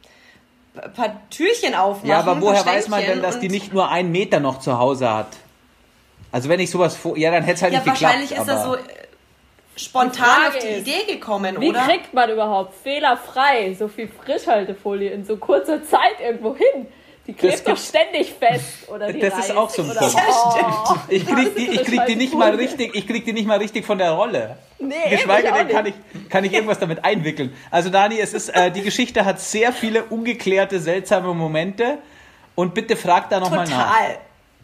Speaker 2: paar Türchen aufmachen.
Speaker 1: Ja, aber
Speaker 2: ein
Speaker 1: woher
Speaker 2: paar
Speaker 1: weiß man denn, dass
Speaker 2: Ständchen
Speaker 1: die
Speaker 2: und-
Speaker 1: nicht nur einen Meter noch zu Hause hat? Also wenn ich sowas vor... Ja, dann hätte es halt
Speaker 2: Ja,
Speaker 1: nicht geklappt.
Speaker 2: wahrscheinlich ist
Speaker 1: aber
Speaker 2: er so äh, spontan
Speaker 3: Die
Speaker 2: auf
Speaker 3: Frage
Speaker 2: die
Speaker 3: ist,
Speaker 2: Idee gekommen,
Speaker 3: Wie
Speaker 2: oder?
Speaker 3: kriegt man überhaupt fehlerfrei so viel Frischhaltefolie in so kurzer Zeit irgendwo hin? Die klebt
Speaker 1: Das
Speaker 3: doch
Speaker 1: gibt's-
Speaker 3: ständig fest. Oder die
Speaker 1: Das ist
Speaker 3: reißt
Speaker 1: auch so ein
Speaker 3: oder-
Speaker 1: Punkt.
Speaker 3: Oh,
Speaker 1: Ich krieg, die, ich krieg die nicht mal
Speaker 3: Frischhaltefolie.
Speaker 1: richtig, ich krieg die nicht mal richtig von der Rolle.
Speaker 3: Nee,
Speaker 1: Geschweige
Speaker 3: ich auch
Speaker 1: denn kann
Speaker 3: nicht.
Speaker 1: ich, kann ich irgendwas damit einwickeln. Also Dani, es ist, äh, die Geschichte hat sehr viele ungeklärte, seltsame Momente. Und bitte frag da nochmal nach.
Speaker 2: Total.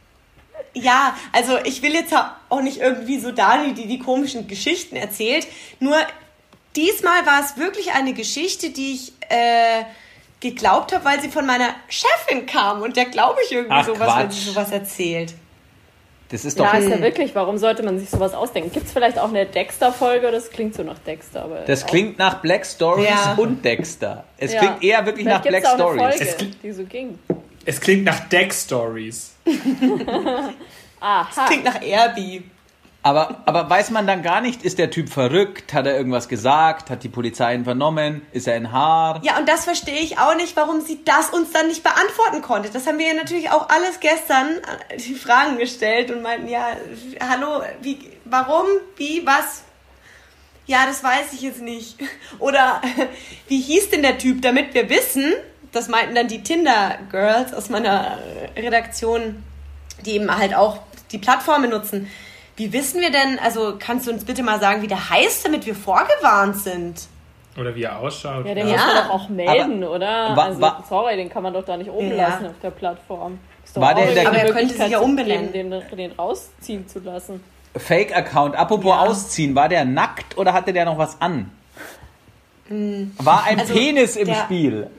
Speaker 2: Ja, also ich will jetzt auch nicht irgendwie so Dani, die die komischen Geschichten erzählt. Nur diesmal war es wirklich eine Geschichte, die ich, äh, geglaubt habe, weil sie von meiner Chefin kam. Und der glaube ich irgendwie
Speaker 1: Ach,
Speaker 2: sowas, wenn
Speaker 1: Quatsch.
Speaker 2: sie sowas erzählt.
Speaker 1: Das ist doch...
Speaker 3: Ja, ist ja wirklich, warum sollte man sich sowas ausdenken? Gibt es vielleicht auch eine Dexter-Folge? Das klingt so nach Dexter. Aber
Speaker 1: Das
Speaker 3: auch-
Speaker 1: klingt nach Black Stories
Speaker 2: Ja.
Speaker 1: und Dexter. Es
Speaker 3: Ja.
Speaker 1: klingt eher wirklich nach
Speaker 3: Vielleicht
Speaker 1: Black
Speaker 3: gibt's auch eine
Speaker 1: Stories.
Speaker 3: Folge,
Speaker 4: Es
Speaker 3: die so ging.
Speaker 4: Es klingt nach Deck-Stories.
Speaker 3: Aha.
Speaker 2: Klingt nach Airbnb.
Speaker 1: Aber, aber weiß man dann gar nicht, ist der Typ verrückt? Hat er irgendwas gesagt? Hat die Polizei ihn vernommen? Ist er ein Haar?
Speaker 2: Ja, und das verstehe ich auch nicht, warum sie das uns dann nicht beantworten konnte. Das haben wir ja natürlich auch alles gestern äh, die Fragen gestellt und meinten, ja, hallo, wie, warum, wie, was? Ja, das weiß ich jetzt nicht. Oder wie hieß denn der Typ, damit wir wissen, das meinten dann die Tinder-Girls aus meiner Redaktion, die eben halt auch die Plattformen nutzen. Wie wissen wir denn, also kannst du uns bitte mal sagen, wie der heißt, damit wir vorgewarnt sind?
Speaker 4: Oder wie er ausschaut.
Speaker 3: Ja, den
Speaker 2: Ja.
Speaker 3: muss man doch auch melden,
Speaker 1: Aber-
Speaker 3: oder?
Speaker 1: wa-
Speaker 3: also,
Speaker 1: wa-
Speaker 3: sorry, den kann man doch da nicht oben
Speaker 2: Ja.
Speaker 3: lassen auf der Plattform. Ist doch
Speaker 1: War
Speaker 3: auch
Speaker 1: der in der-
Speaker 3: irgendwie
Speaker 2: Aber er
Speaker 3: eine
Speaker 2: könnte sich ja
Speaker 3: Möglichkeit zu
Speaker 2: umbenennen.
Speaker 3: geben, Den, den rausziehen zu lassen.
Speaker 1: Fake-Account. Apropos
Speaker 2: Ja.
Speaker 1: ausziehen. War der nackt oder hatte der noch was an? War ein
Speaker 2: Also,
Speaker 1: Penis im
Speaker 2: der-
Speaker 1: Spiel?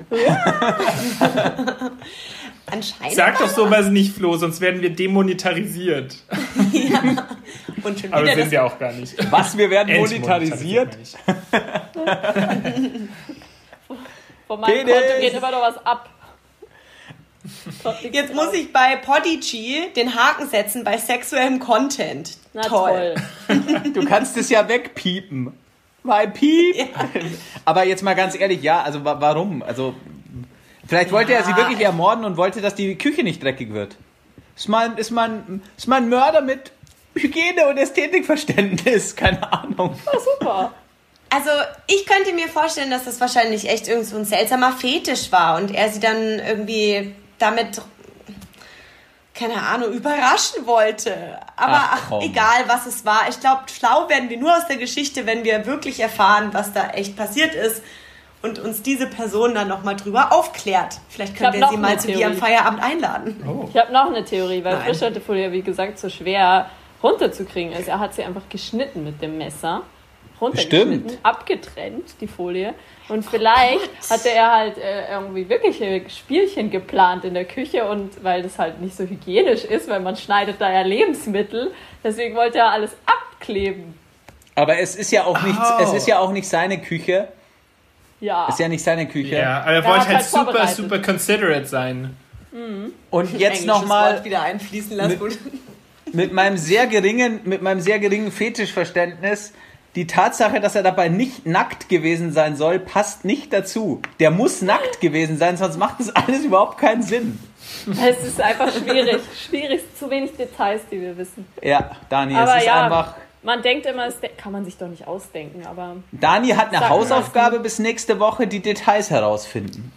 Speaker 2: Anscheinend.
Speaker 4: Sag doch sowas nicht, Flo, sonst werden wir demonetarisiert.
Speaker 2: Und schon
Speaker 4: Aber
Speaker 2: wieder
Speaker 4: sind
Speaker 2: das
Speaker 4: wir auch gar nicht.
Speaker 1: Was, wir werden
Speaker 4: Entmonetarisiert,
Speaker 1: monetarisiert?
Speaker 4: meine ich.
Speaker 3: Von meinem
Speaker 1: Penis.
Speaker 3: Konto geht immer noch was ab.
Speaker 2: Jetzt muss ich bei Podigy den Haken setzen bei sexuellem Content.
Speaker 3: Na
Speaker 2: toll.
Speaker 3: toll.
Speaker 1: Du kannst es ja wegpiepen. Mein Piep. Aber jetzt mal ganz ehrlich, ja, also wa- warum? Also vielleicht wollte
Speaker 2: Ja,
Speaker 1: er sie wirklich ermorden und wollte, dass die Küche nicht dreckig wird. Ist mal, ist mal, ein, ist mal ein Mörder mit Hygiene- und Ästhetikverständnis. Keine Ahnung.
Speaker 3: Ja, super.
Speaker 2: Also ich könnte mir vorstellen, dass das wahrscheinlich echt irgend so ein seltsamer Fetisch war und er sie dann irgendwie damit, keine Ahnung, überraschen wollte. Aber
Speaker 1: Ach,
Speaker 2: ach,
Speaker 1: komm.
Speaker 2: egal, was es war. Ich glaube, schlau werden wir nur aus der Geschichte, wenn wir wirklich erfahren, was da echt passiert ist und uns diese Person dann nochmal drüber aufklärt. Vielleicht
Speaker 3: hab
Speaker 2: können wir
Speaker 3: noch
Speaker 2: sie
Speaker 3: eine
Speaker 2: mal zu dir am
Speaker 3: Theorie.
Speaker 2: Feierabend einladen.
Speaker 4: Oh.
Speaker 3: Ich habe noch eine Theorie, weil
Speaker 2: Nein.
Speaker 3: Frischhaltefolie, wie gesagt, so schwer runterzukriegen ist. Er hat sie einfach geschnitten mit dem Messer. Runtergeschnitten,
Speaker 1: Bestimmt.
Speaker 3: abgetrennt, die Folie. Und vielleicht hatte er halt äh, irgendwie wirkliche Spielchen geplant in der Küche und weil das halt nicht so hygienisch ist, weil man schneidet da ja Lebensmittel, deswegen wollte er alles abkleben.
Speaker 1: Aber es ist ja auch nicht,
Speaker 4: Oh.
Speaker 1: es ist ja auch nicht seine Küche.
Speaker 3: Ja.
Speaker 1: Ist ja nicht seine Küche.
Speaker 4: Ja, aber er
Speaker 3: Der
Speaker 4: wollte
Speaker 3: hat
Speaker 4: halt
Speaker 3: halt
Speaker 4: super,
Speaker 3: vorbereitet.
Speaker 4: super considerate sein.
Speaker 1: Und jetzt
Speaker 2: Englisches
Speaker 1: nochmal
Speaker 2: Wort wieder einfließen lassen.
Speaker 1: mit-
Speaker 2: Gut.
Speaker 1: mit meinem sehr geringen, mit meinem sehr geringen Fetischverständnis. Die Tatsache, dass er dabei nicht nackt gewesen sein soll, passt nicht dazu. Der muss nackt gewesen sein, sonst macht das alles überhaupt keinen Sinn.
Speaker 3: Es ist einfach schwierig. Schwierig, zu wenig Details, die wir wissen.
Speaker 1: Ja, Dani,
Speaker 3: Aber
Speaker 1: es ist
Speaker 3: ja,
Speaker 1: einfach.
Speaker 3: man denkt immer, es de- kann man sich doch nicht ausdenken, aber
Speaker 1: Dani hat eine
Speaker 3: Sag
Speaker 1: Hausaufgabe bis nächste Woche, die Details herausfinden.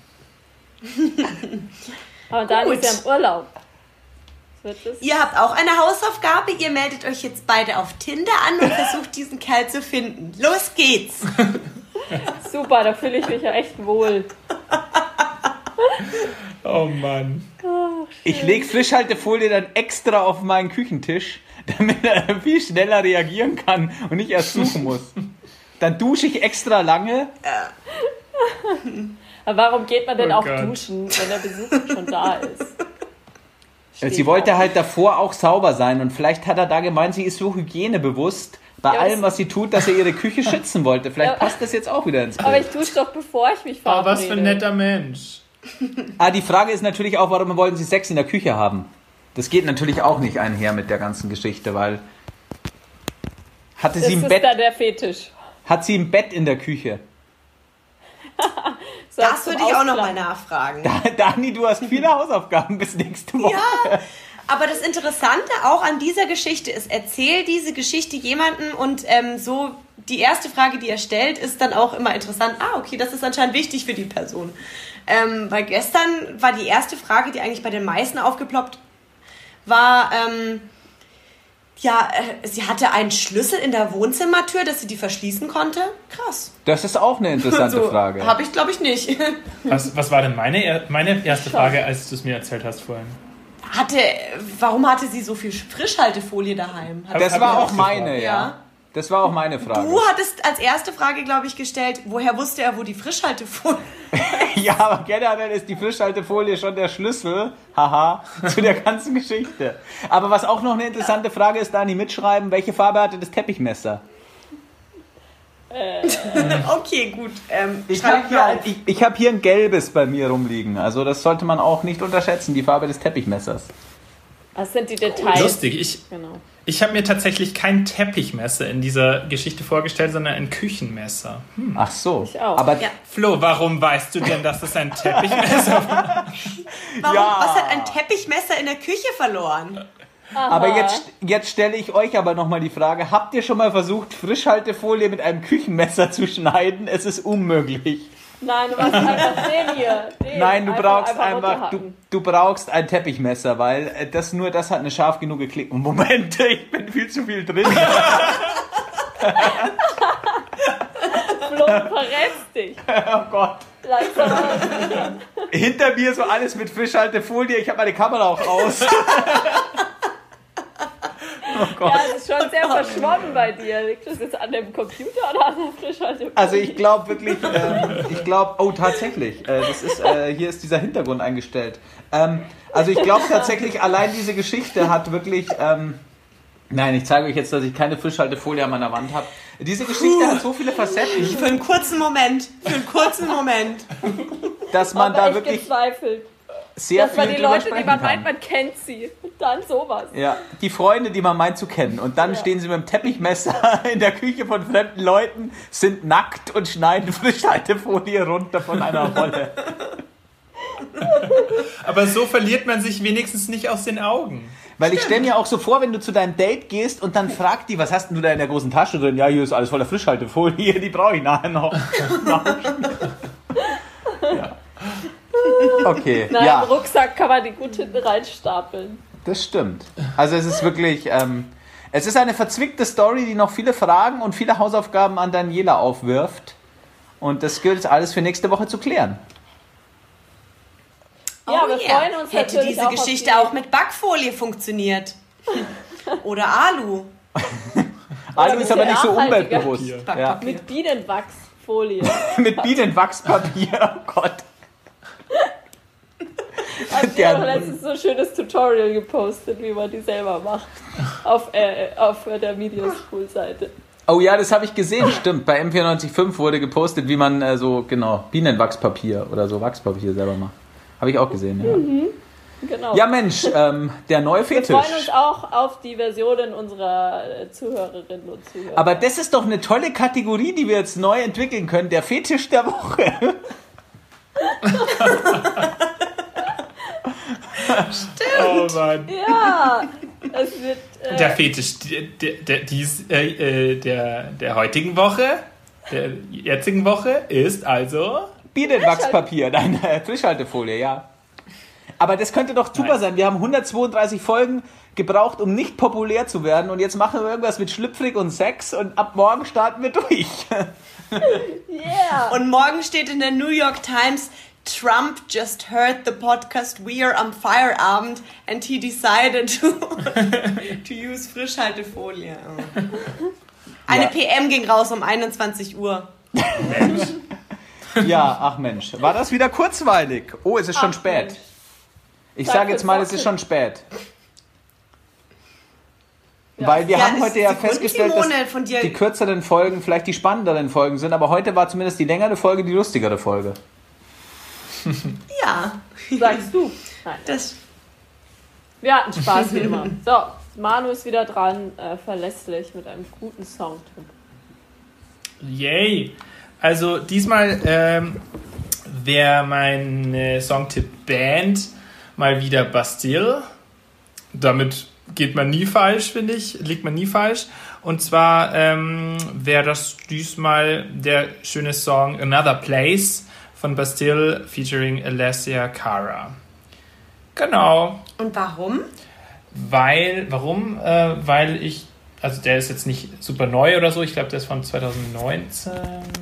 Speaker 3: aber dann
Speaker 2: Gut.
Speaker 3: ist er im Urlaub. Das wird es.
Speaker 2: Ihr habt auch eine Hausaufgabe. Ihr meldet euch jetzt beide auf Tinder an und versucht diesen Kerl zu finden. Los geht's.
Speaker 3: Super, da fühle ich mich ja echt wohl.
Speaker 4: Oh Mann.
Speaker 1: Ich lege Frischhaltefolie dann extra auf meinen Küchentisch, damit er viel schneller reagieren kann und nicht erst suchen muss. Dann dusche ich extra lange.
Speaker 3: Aber warum geht man denn
Speaker 4: Oh
Speaker 3: auch
Speaker 4: Gott.
Speaker 3: duschen, wenn der Besuch schon da ist? Steht
Speaker 1: Sie wollte
Speaker 3: auch.
Speaker 1: halt davor auch sauber sein und vielleicht hat er da gemeint, sie ist so hygienebewusst bei
Speaker 3: Ja,
Speaker 1: allem,
Speaker 3: das-
Speaker 1: was sie tut, dass er ihre Küche schützen wollte. Vielleicht
Speaker 3: Ja.
Speaker 1: passt das jetzt auch wieder ins
Speaker 3: Aber
Speaker 1: Bild.
Speaker 3: ich dusche doch, bevor ich mich
Speaker 4: Oh,
Speaker 3: verabrede.
Speaker 4: was für ein netter Mensch.
Speaker 1: Ah, die Frage ist natürlich auch, warum wollen sie Sex in der Küche haben? Das geht natürlich auch nicht einher mit der ganzen Geschichte, weil hatte
Speaker 3: Das
Speaker 1: sie im
Speaker 3: ist
Speaker 1: Bett,
Speaker 3: da der Fetisch.
Speaker 1: hat sie ein Bett in der Küche?
Speaker 3: So
Speaker 2: Das
Speaker 3: zum
Speaker 2: würde ich auch nochmal
Speaker 3: Ausklappen.
Speaker 2: nachfragen.
Speaker 1: Dani, du hast viele Hausaufgaben bis nächste Woche.
Speaker 2: Ja, aber das Interessante auch an dieser Geschichte ist, erzähl diese Geschichte jemandem und ähm, so die erste Frage, die er stellt, ist dann auch immer interessant. Ah, okay, das ist anscheinend wichtig für die Person. Ähm, weil gestern war die erste Frage, die eigentlich bei den meisten aufgeploppt war, ähm, ja, äh, sie hatte einen Schlüssel in der Wohnzimmertür, dass sie die verschließen konnte. Krass.
Speaker 1: Das ist auch eine interessante
Speaker 2: So,
Speaker 1: Frage.
Speaker 2: Habe ich, glaube ich, nicht.
Speaker 4: Was, was war denn meine, er- meine erste Frage, als du es mir erzählt hast vorhin?
Speaker 2: Hatte, warum hatte sie so viel Frischhaltefolie daheim? Hat
Speaker 1: Das
Speaker 4: Hab
Speaker 1: war
Speaker 4: ich
Speaker 1: auch
Speaker 4: auch
Speaker 1: meine,
Speaker 4: gefragt.
Speaker 1: ja. Das war auch meine Frage.
Speaker 2: Du hattest als erste Frage, glaube ich, gestellt, woher wusste er, wo die Frischhaltefolie
Speaker 1: Ja, aber generell ist die Frischhaltefolie schon der Schlüssel, haha, zu der ganzen Geschichte. Aber was auch noch eine interessante Frage ist, Dani, mitschreiben, welche Farbe hatte das Teppichmesser?
Speaker 3: Äh,
Speaker 2: Okay, gut. Ähm,
Speaker 1: Ich
Speaker 2: schreib
Speaker 1: habe
Speaker 2: ich
Speaker 1: hier,
Speaker 2: mir
Speaker 1: ein-
Speaker 2: auf.
Speaker 1: ich, ich hab hier ein gelbes bei mir rumliegen. Also das sollte man auch nicht unterschätzen, die Farbe des Teppichmessers.
Speaker 3: was sind die Details?
Speaker 4: Lustig, ich,
Speaker 3: Genau.
Speaker 4: ich habe mir tatsächlich kein Teppichmesser in dieser Geschichte vorgestellt, sondern ein Küchenmesser.
Speaker 1: Ach so.
Speaker 3: Ich auch.
Speaker 1: Aber
Speaker 2: Ja.
Speaker 4: Flo, warum weißt du denn, dass es ein Teppichmesser war?
Speaker 2: Warum,
Speaker 1: Ja.
Speaker 2: Was hat ein Teppichmesser in der Küche verloren?
Speaker 1: Aber jetzt, jetzt stelle ich euch aber nochmal die Frage, habt ihr schon mal versucht, Frischhaltefolie mit einem Küchenmesser zu schneiden? Es ist unmöglich.
Speaker 3: Nein, du machst einfach den hier. Den.
Speaker 1: Nein, du
Speaker 3: Einfach-
Speaker 1: brauchst einfach, du,
Speaker 3: runterhacken.
Speaker 1: du brauchst ein Teppichmesser, weil äh, das nur das hat eine scharf genug Klick. Moment, ich bin viel zu viel drin.
Speaker 3: Flo, du verrätst dich.
Speaker 1: Oh Gott.
Speaker 3: Langsam.
Speaker 1: Hinter mir so alles mit Frischhaltefolie, ich habe meine Kamera auch aus. Oh Gott.
Speaker 3: Ja, es ist schon sehr verschwommen bei dir. Liegt das jetzt an dem Computer oder an der Frischhaltefolie?
Speaker 1: Also ich glaube wirklich, ähm, ich glaube, oh tatsächlich, äh, das ist, äh, hier ist dieser Hintergrund eingestellt. Ähm, also ich glaube tatsächlich, allein diese Geschichte hat wirklich, ähm, nein, ich zeige euch jetzt, dass ich keine Frischhaltefolie an meiner Wand habe. Diese Geschichte hat so viele Facetten,
Speaker 2: Für einen kurzen Moment. Für einen kurzen Moment.
Speaker 1: dass man
Speaker 3: Aber
Speaker 1: da
Speaker 3: ich
Speaker 1: wirklich
Speaker 3: gezweifelt.
Speaker 1: sehr
Speaker 3: Das waren
Speaker 1: viel
Speaker 3: die
Speaker 1: drüber
Speaker 3: Leute, die
Speaker 1: sprechen
Speaker 3: man
Speaker 1: kann.
Speaker 3: meint, man kennt sie. Und dann sowas.
Speaker 1: Ja, die Freunde, die man meint zu kennen. Und dann
Speaker 3: Ja.
Speaker 1: stehen sie mit dem Teppichmesser in der Küche von fremden Leuten, sind nackt und schneiden Frischhaltefolie runter von einer Rolle.
Speaker 4: Aber so verliert man sich wenigstens nicht aus den Augen.
Speaker 1: Weil ich stelle mir auch so vor, wenn du zu deinem Date gehst und dann fragt die, was hast denn du da in der großen Tasche drin? Ja, hier ist alles voller Frischhaltefolie, die brauche ich nachher noch. Ja. Okay,
Speaker 3: Nein,
Speaker 1: ja,
Speaker 3: im Rucksack kann man die gut hinten reinstapeln.
Speaker 1: das stimmt. Also es ist wirklich, ähm, es ist eine verzwickte Story, die noch viele Fragen und viele Hausaufgaben an Daniela aufwirft. Und das gilt alles für nächste Woche zu klären.
Speaker 3: Ja,
Speaker 2: Oh
Speaker 3: wir
Speaker 2: yeah.
Speaker 3: freuen uns
Speaker 2: Hätte
Speaker 3: natürlich
Speaker 2: diese
Speaker 3: auch auf
Speaker 2: Geschichte
Speaker 3: die-
Speaker 2: auch mit Backfolie funktioniert. Oder Alu.
Speaker 1: Alu
Speaker 3: mit
Speaker 1: ist aber
Speaker 3: sehr
Speaker 1: nicht so
Speaker 3: nachhaltiger
Speaker 1: umweltbewusst.
Speaker 2: Papier.
Speaker 1: Ja.
Speaker 2: Backpapier.
Speaker 3: Mit Bienenwachsfolie.
Speaker 1: Mit Bienenwachspapier, oh Gott.
Speaker 3: Hast du
Speaker 1: Der-
Speaker 3: auch letztens so ein schönes Tutorial gepostet, wie man die selber macht. Auf, äh, auf der Media School Seite.
Speaker 1: Oh ja, das habe ich gesehen, stimmt. Bei M vierundneunzig Komma fünf wurde gepostet, wie man äh, so, genau, Bienenwachspapier oder so Wachspapier selber macht. Habe ich auch gesehen, ja.
Speaker 3: Genau.
Speaker 1: Ja, Mensch, ähm, der neue
Speaker 3: wir freuen uns
Speaker 1: Fetisch.
Speaker 3: auch auf die Versionen unserer äh, Zuhörerinnen und Zuhörer.
Speaker 1: Aber das ist doch eine tolle Kategorie, die wir jetzt neu entwickeln können. Der Fetisch der Woche.
Speaker 4: Oh Mann.
Speaker 3: ja, es wird. Äh,
Speaker 4: Der Fetisch der, der, der, dies, äh, äh, der, der heutigen Woche, der jetzigen Woche, ist also...
Speaker 1: Bienenwachspapier, nein, äh, Frischhaltefolie, ja. Aber das könnte doch super
Speaker 4: Nice.
Speaker 1: sein. Wir haben hundertzweiunddreißig Folgen gebraucht, um nicht populär zu werden. Und jetzt machen wir irgendwas mit Schlüpfrig und Sex und ab morgen starten wir durch.
Speaker 3: yeah.
Speaker 2: Und morgen steht in der New York Times, Trump just heard the podcast We Are am Feierabend and he decided to, to use Frischhaltefolie. Eine
Speaker 1: Ja.
Speaker 2: P M ging raus um einundzwanzig Uhr.
Speaker 1: Ja, ach Mensch. War das wieder kurzweilig? Oh, es ist schon
Speaker 3: Ach,
Speaker 1: spät.
Speaker 3: Mensch.
Speaker 1: Ich
Speaker 3: Zeit
Speaker 1: sage
Speaker 3: für
Speaker 1: jetzt mal, es
Speaker 3: Socke.
Speaker 1: ist schon spät.
Speaker 3: Ja.
Speaker 1: Weil wir
Speaker 2: Ja,
Speaker 1: haben
Speaker 2: es
Speaker 1: heute
Speaker 2: ist
Speaker 1: ja
Speaker 2: Sekunden,
Speaker 1: festgestellt, dass
Speaker 2: Simone, von dir-
Speaker 1: die kürzeren Folgen vielleicht die spannenderen Folgen sind. Aber heute war zumindest die längere Folge die lustigere Folge.
Speaker 2: Ja,
Speaker 3: Sagst du? Nein.
Speaker 2: das
Speaker 3: Wir hatten Spaß wie immer. So, Manu ist wieder dran, äh, verlässlich mit einem guten Songtipp.
Speaker 4: Yay! Also diesmal ähm, wäre mein äh, Songtipp-Band mal wieder Bastille. Damit geht man nie falsch, finde ich. Liegt man nie falsch. Und zwar ähm, wäre das diesmal der schöne Song Another Place von Bastille featuring Alessia Cara. Genau.
Speaker 2: Und warum?
Speaker 4: Weil, warum? Äh, weil ich, also der ist jetzt nicht super neu oder so, ich glaube, der ist von zwanzig neunzehn.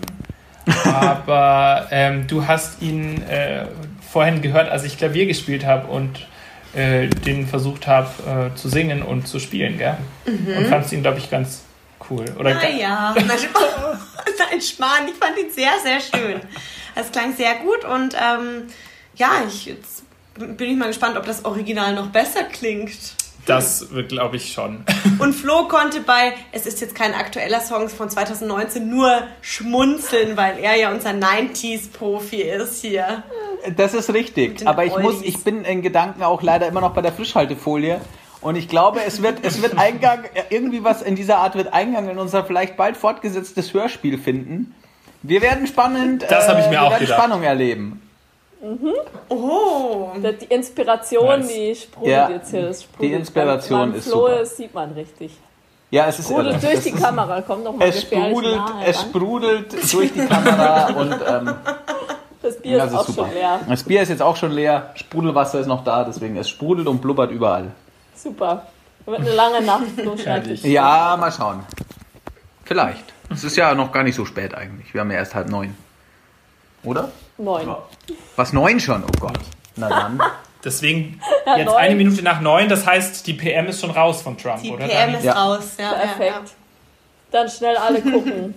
Speaker 4: Aber ähm, du hast ihn äh, vorhin gehört, als ich Klavier gespielt habe und äh, den versucht habe äh, zu singen und zu spielen, gell? Mhm. Und fandst ihn, glaube ich, ganz, Cool. Oder
Speaker 2: naja, nein, Schmarrn, ich fand ihn sehr, sehr schön. Es klang sehr gut und ähm, ja, ich, jetzt bin ich mal gespannt, ob das Original noch besser klingt.
Speaker 4: Das wird, glaube ich, schon.
Speaker 2: Und Flo konnte bei, es ist jetzt kein aktueller Song von zwanzig neunzehn, nur schmunzeln, weil er ja unser neunziger-Profi ist hier.
Speaker 1: Das ist richtig, aber ich muss, ich bin in Gedanken auch leider immer noch bei der Frischhaltefolie und ich glaube, es wird, es wird Eingang, irgendwie was in dieser Art wird Eingang in unser vielleicht bald fortgesetztes Hörspiel finden. Wir werden spannend,
Speaker 4: das habe ich mir
Speaker 1: äh, wir
Speaker 4: auch
Speaker 1: werden
Speaker 4: gedacht.
Speaker 1: Spannung erleben.
Speaker 2: Mhm. Oh.
Speaker 3: Die Inspiration,
Speaker 4: nice.
Speaker 3: Die sprudelt
Speaker 1: Ja,
Speaker 3: jetzt hier. Das sprudelt.
Speaker 1: die Inspiration ist
Speaker 3: Flo
Speaker 1: super.
Speaker 3: ist, sieht man richtig.
Speaker 1: Ja, es ist
Speaker 3: Sprudelt
Speaker 1: irre.
Speaker 3: durch
Speaker 1: Es
Speaker 3: die
Speaker 1: ist,
Speaker 3: Kamera, kommt doch mal
Speaker 1: Es
Speaker 3: gefährlich
Speaker 1: sprudelt,
Speaker 3: nahe
Speaker 1: es
Speaker 3: ran.
Speaker 1: sprudelt durch die Kamera und ähm,
Speaker 3: Das Bier
Speaker 1: das
Speaker 3: ist auch
Speaker 1: super.
Speaker 3: schon leer.
Speaker 1: Das Bier ist jetzt auch schon leer, Sprudelwasser ist noch da, deswegen es sprudelt und blubbert überall.
Speaker 3: Super. Wird eine lange Nacht, Flo Schreibtisch.
Speaker 1: Ja, mal schauen. Vielleicht. Es ist ja noch gar nicht so spät eigentlich. Wir haben ja erst halb neun. Oder?
Speaker 3: Neun.
Speaker 1: Was, neun schon? Oh Gott. Na dann.
Speaker 4: Deswegen
Speaker 3: Ja,
Speaker 4: jetzt
Speaker 3: neun.
Speaker 4: eine Minute nach neun, das heißt, die P M ist schon raus von Trump,
Speaker 2: Die
Speaker 4: oder?
Speaker 2: P M
Speaker 4: Dann-
Speaker 2: ist
Speaker 1: Ja.
Speaker 2: raus. Ja,
Speaker 3: Perfekt.
Speaker 2: Ja, ja.
Speaker 3: Dann schnell alle gucken.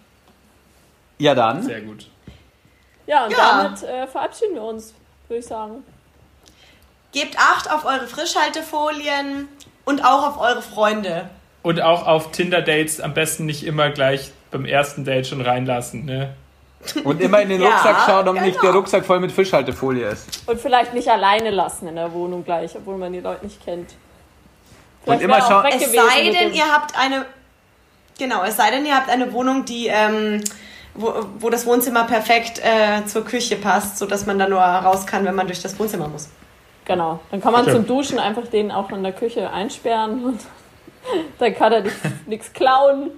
Speaker 1: Ja, dann.
Speaker 4: Sehr gut.
Speaker 3: Ja, und
Speaker 2: Ja.
Speaker 3: damit äh, verabschieden wir uns, würde ich sagen.
Speaker 2: Gebt Acht auf eure Frischhaltefolien und auch auf eure Freunde.
Speaker 4: Und auch auf Tinder-Dates am besten nicht immer gleich beim ersten Date schon reinlassen, ne?
Speaker 1: Und immer in den
Speaker 2: Ja,
Speaker 1: Rucksack schauen, ob nicht
Speaker 2: genau.
Speaker 1: der Rucksack voll mit Fischhaltefolie ist.
Speaker 3: Und vielleicht nicht alleine lassen in der Wohnung gleich, obwohl man die Leute nicht kennt.
Speaker 1: Und
Speaker 3: Vielleicht
Speaker 1: immer
Speaker 3: wäre auch
Speaker 1: schauen-
Speaker 3: weg
Speaker 2: Es
Speaker 3: gewesen
Speaker 2: sei
Speaker 3: mit
Speaker 2: denn,
Speaker 3: dem-
Speaker 2: ihr habt eine. Genau, es sei denn, ihr habt eine Wohnung, die. Ähm, wo, wo das Wohnzimmer perfekt äh, zur Küche passt, sodass man da nur raus kann, wenn man durch das Wohnzimmer muss.
Speaker 3: Genau, dann kann man
Speaker 4: Stimmt.
Speaker 3: zum Duschen einfach den auch in der Küche einsperren und dann kann er nichts klauen.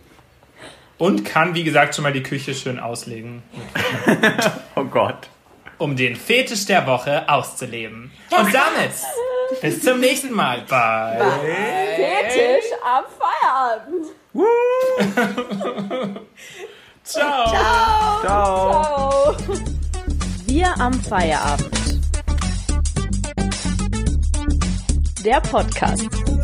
Speaker 4: Und kann, wie gesagt, schon mal die Küche schön auslegen,
Speaker 1: Oh Gott.
Speaker 4: um den Fetisch der Woche auszuleben. Und damit bis zum nächsten Mal bei
Speaker 3: Fetisch am Feierabend.
Speaker 4: Ciao.
Speaker 1: Ciao.
Speaker 3: Ciao.
Speaker 5: Wir am Feierabend. Der Podcast.